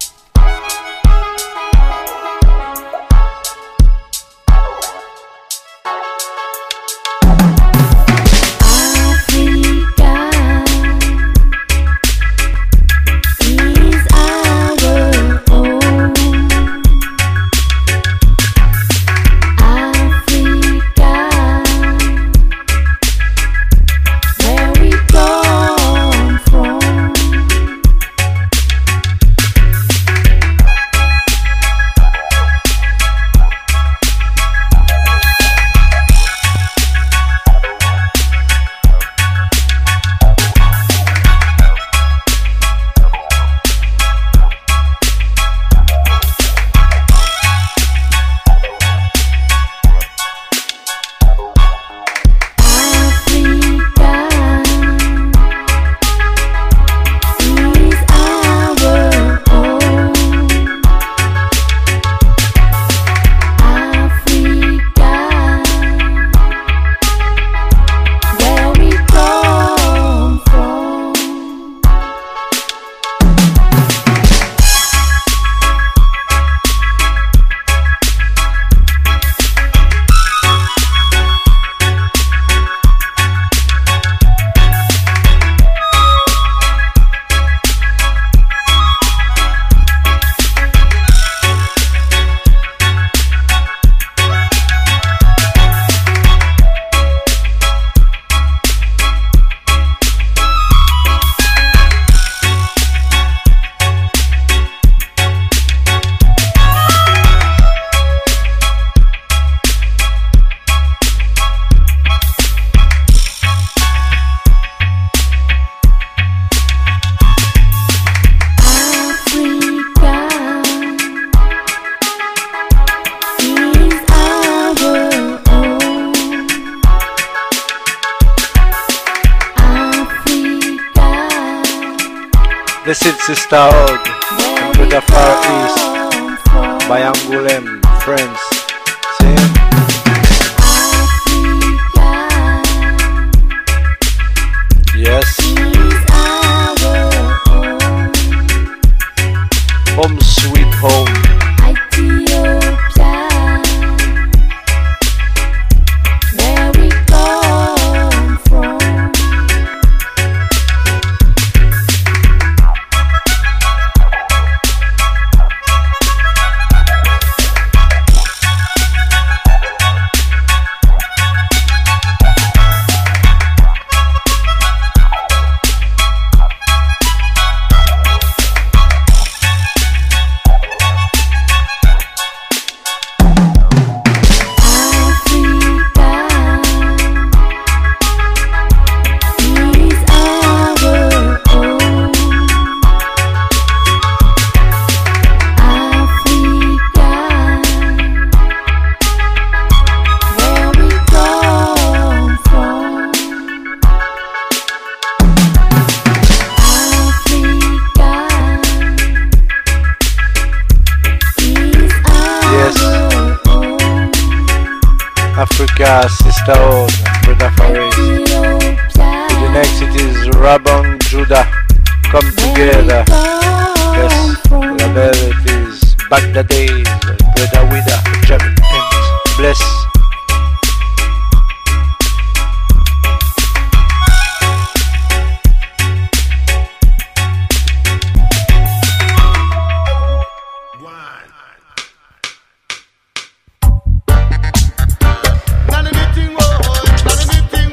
The Sid Sister Odd and Brother Far East by Angulem Friends. Sing. Yes. Home sweet home. Africa, Sister Old, Brother Faris. The next it is Rabban Judah. Come together. Yes, Label it is Back the Days, Brother Wida, Jab Bless. None of the thing,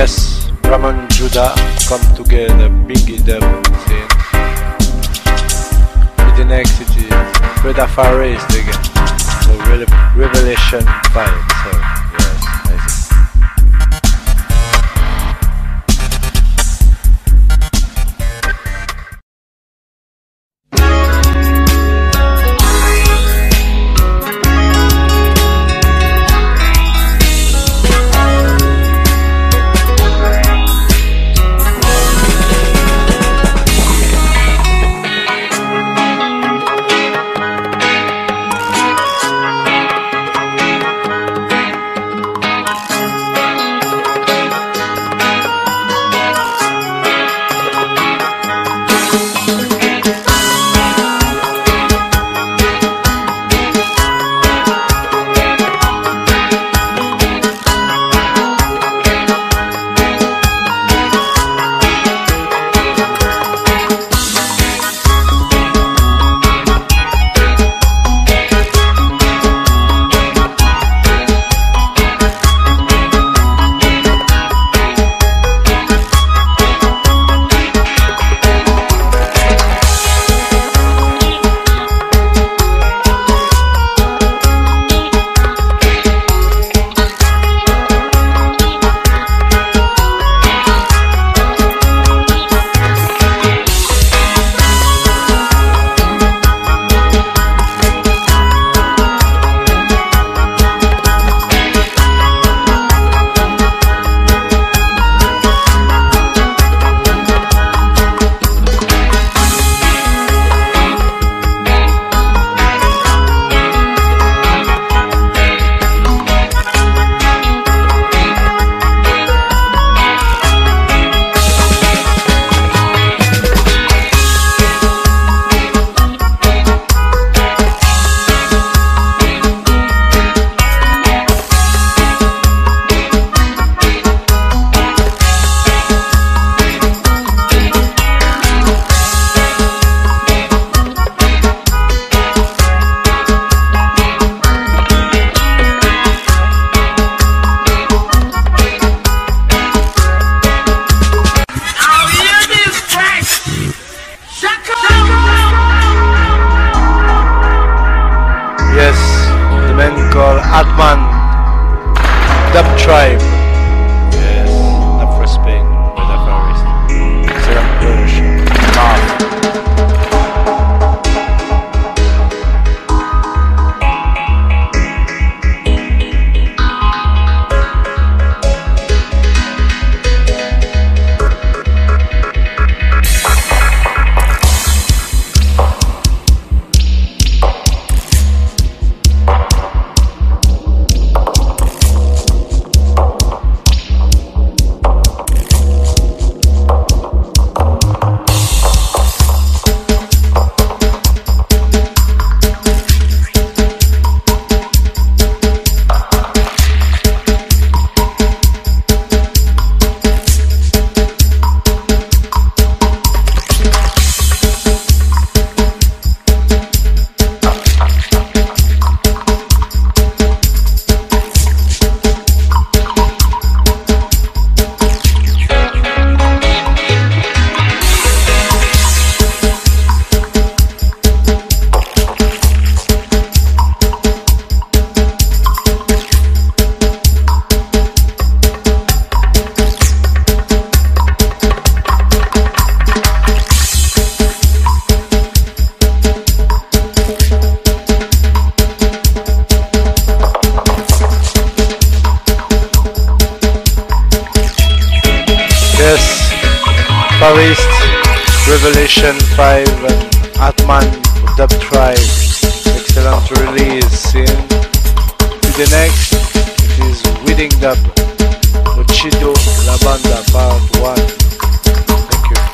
Yes, Ramon Judah come together, big it up, see. With the next it is Brother Faris again, so Revelation 5, so yes, I see. Forest, Revelation 5, and Atman Dub Tribe. Excellent release. In to the next, it is Wedding Dub, Ochido La Banda Part 1. Thank you.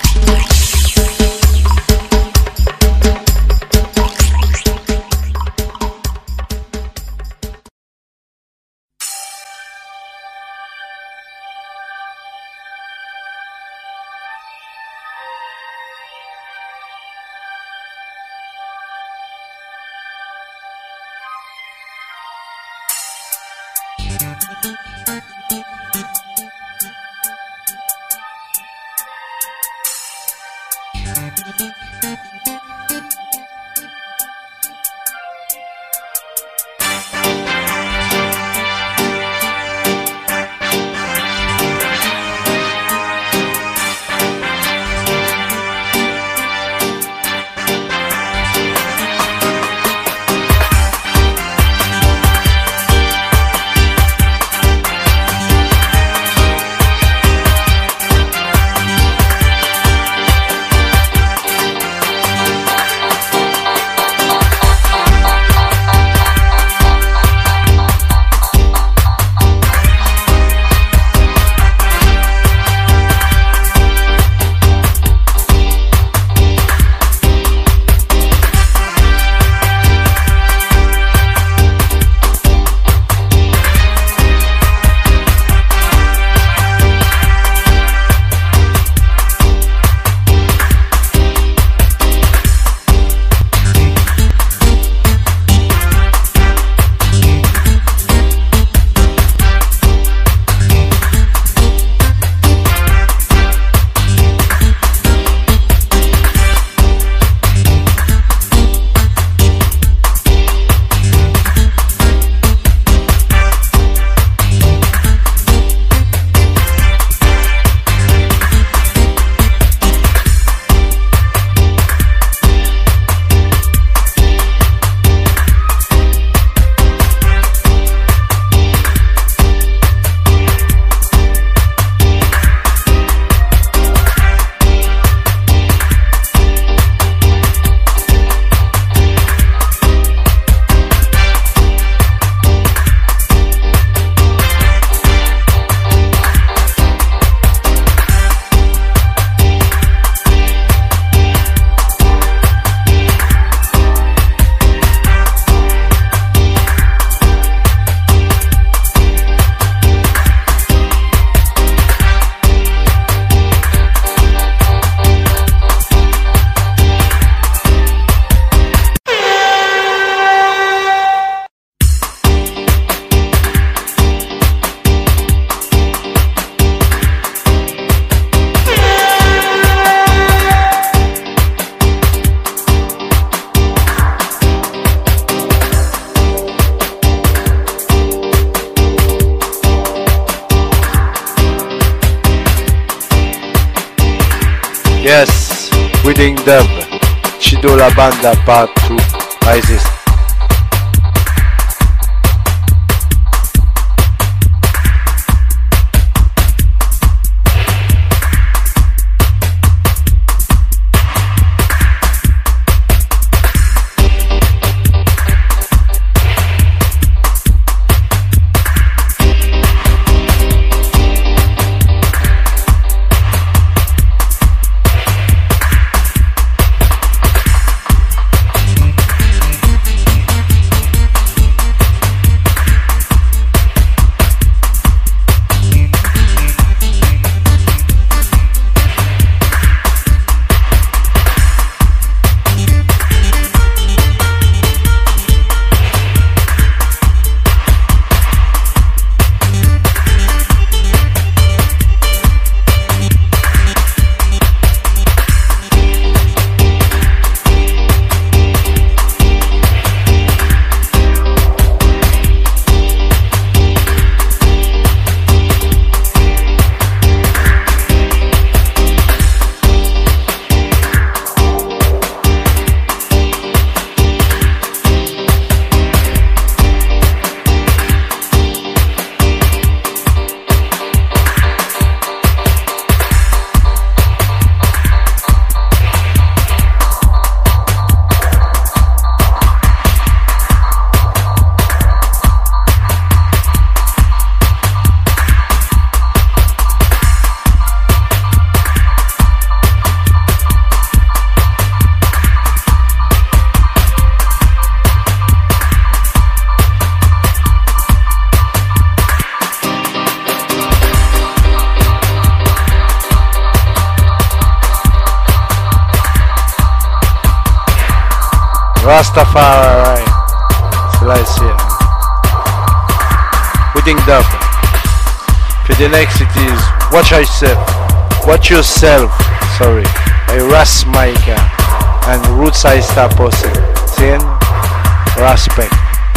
Yes, Wedding Dub, Chido La Banda Part 2, Isis. Rastafari, Selassie, Wedding Dub. For the next it is Watch Yourself, sorry, by Ras Micah and Roots I Star Posse. Seeing? Respect.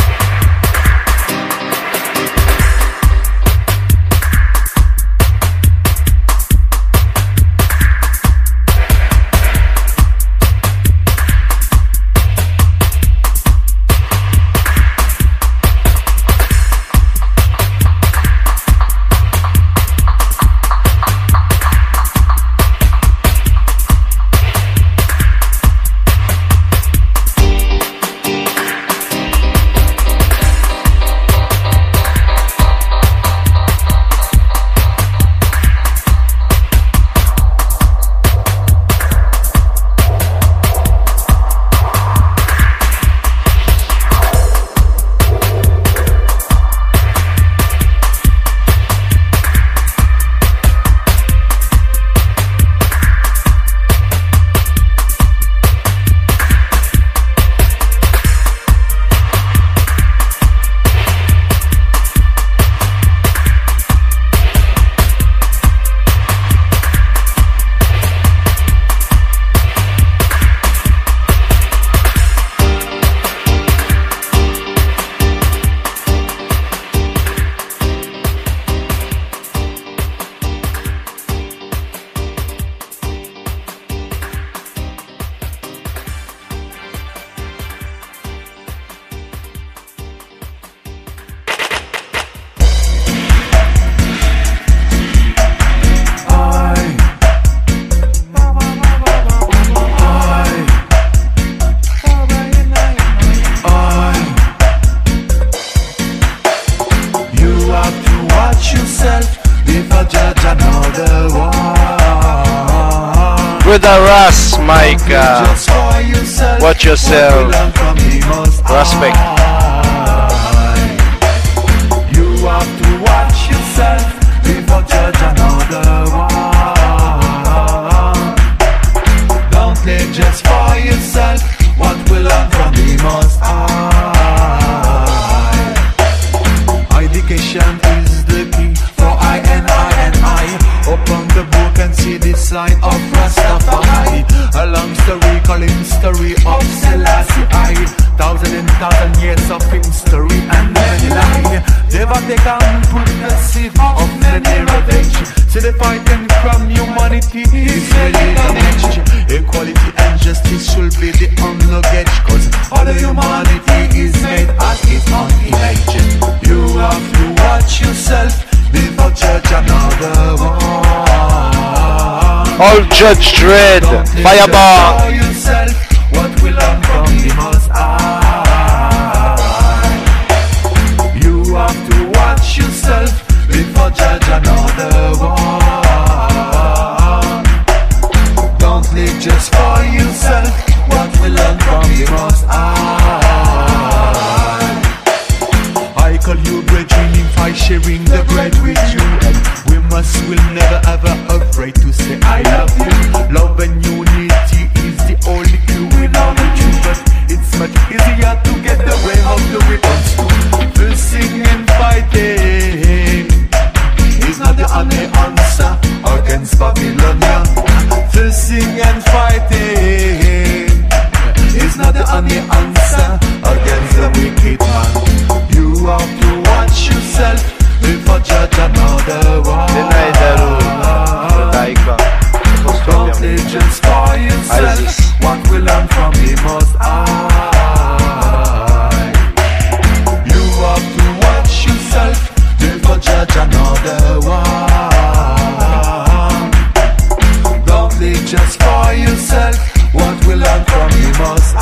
Brother Ras Micah, watch yourself, respect. You have to watch yourself before judge another one. Don't live just for yourself, what will learn from the Most High. Education is the key for I and I. Open the book and see the sign of Rastafari. A long story called history of Selassie I. Thousand and thousand years of history and many lies. Never take and put the seed of many revenge. See the fighting from humanity is really the nature. All Judge Dredd, Fireball. Yourself, what will learn from the Most High. You have to watch yourself before judge another one. Don't live just for yourself. What we learn from the Most High. I call you brethren if I sharing the bread with you. Will never ever afraid to say I love you. Love and unity is the only clue in all the truth. But it's much easier to get the way of the weapons too. Fussing and fighting is not the only answer against Babylon. Fussing and fighting is not the only answer against the wicked man. You have to watch yourself before judge another one. Don't live just for yourself. What we learn from the Most High. You have to watch yourself before judge another one. Don't live just for yourself. What we learn from the Most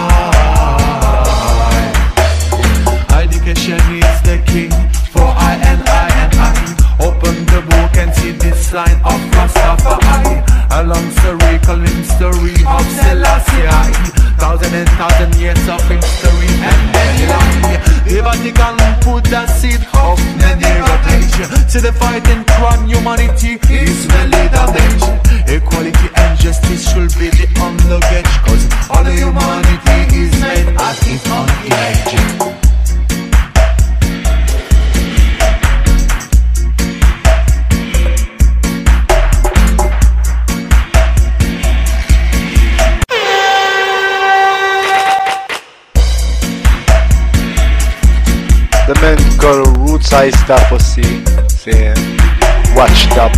High. Education is the key for I and I. Open the book and see this sign of Rastafari. Along the recalling story of Selassie. Thousand and thousand years of history and many life. The Vatican put the seed of many rotation. See the fight and crime, humanity is really damaged. Equality and justice should be the only gauge. Cause all humanity is made as its own image. The man called Roots Ice Taposi saying, watched up.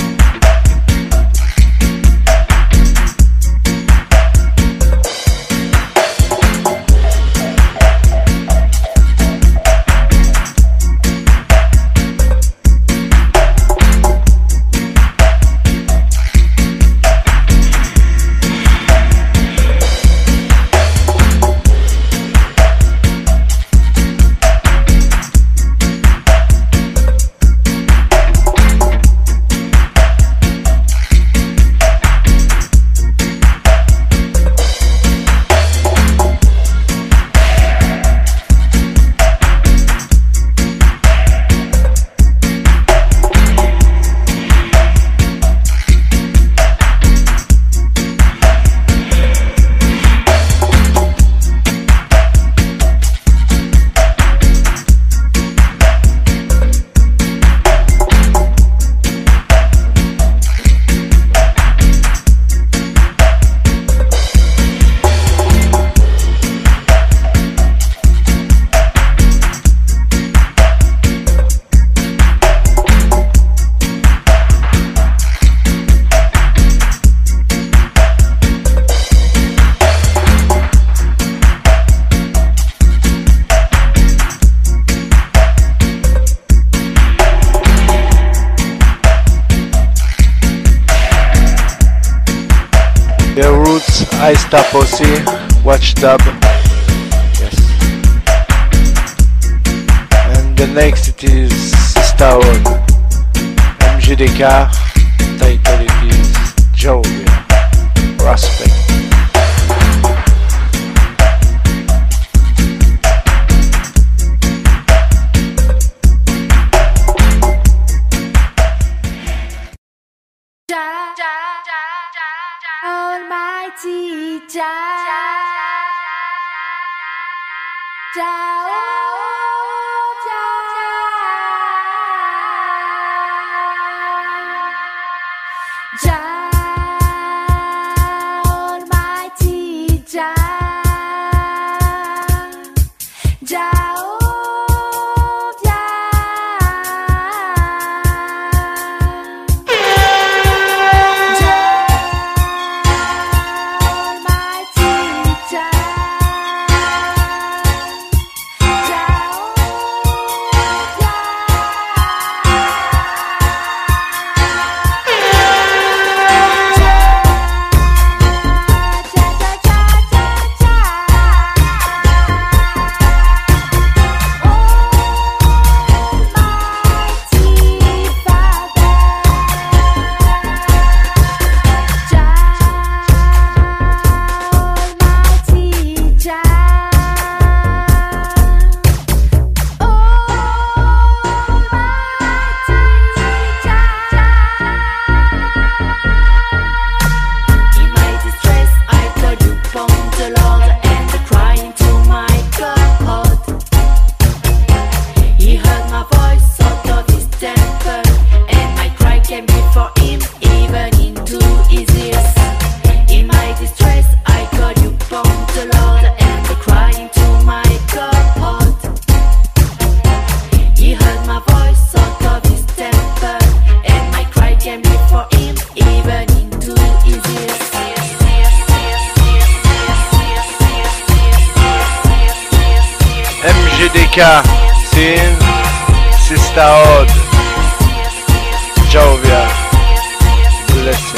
Ice Taposi, watch dub. Yes. And the next it is Starwood, MJDK, title it is Jovia, Respect. Almighty Jah, Almighty Jah, Africa, seeing Sisterhood, Jovia, blessing.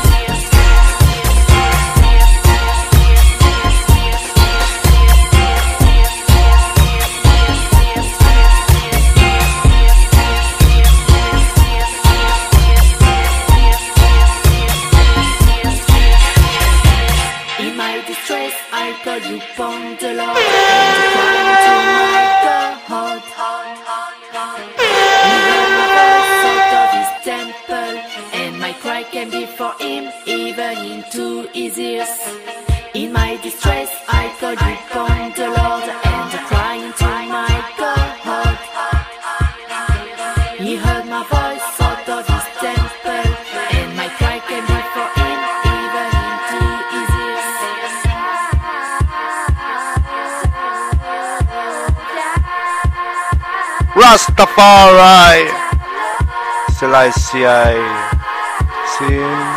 In my distress, I called you upon the Lord, and you cried to my God. He heard my voice out of his temple, and my cry came before him, even into his ears. In my distress, I called you upon the Lord, and you cried to my God. He heard my voice out of his temple, and my cry came before him, even into his ears. Rastafari, Selassie, seeing.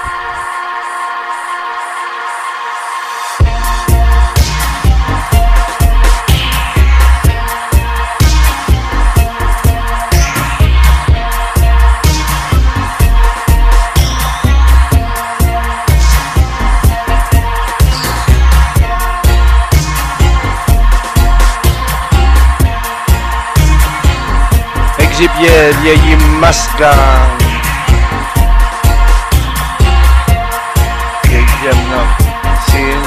Exhibier, vieilli mascan. Exhibier, seeing.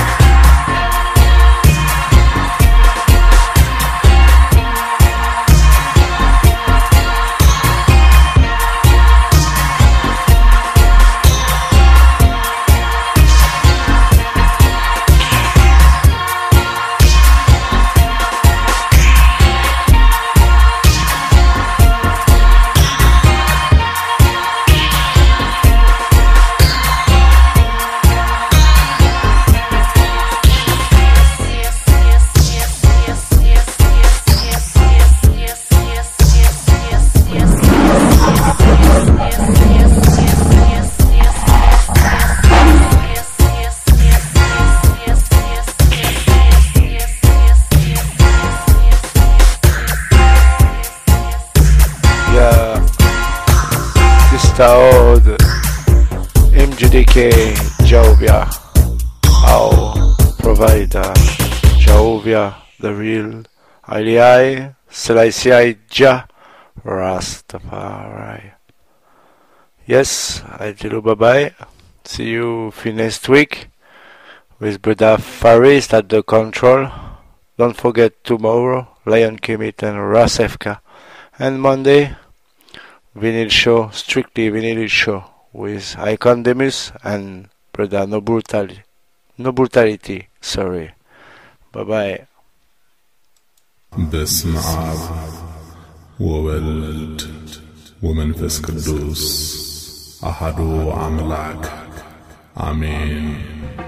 Sisterhood, MGDK, Jovia, our provider, Jovia, the real, Ili, Selassie Jah, Rastafari. Yes, I tell you bye-bye. See you next week with Brother Faris at the control. Don't forget tomorrow, Lion Kimit and Rasefka. And Monday, Vinyl Show, strictly Vinyl Show with Icon Demus and Brother No Brutality. Sorry. Bye bye. በስመ አብ ወወልድ ወመንፈስ ቅዱስ አሐዱ አምላክ አሜን።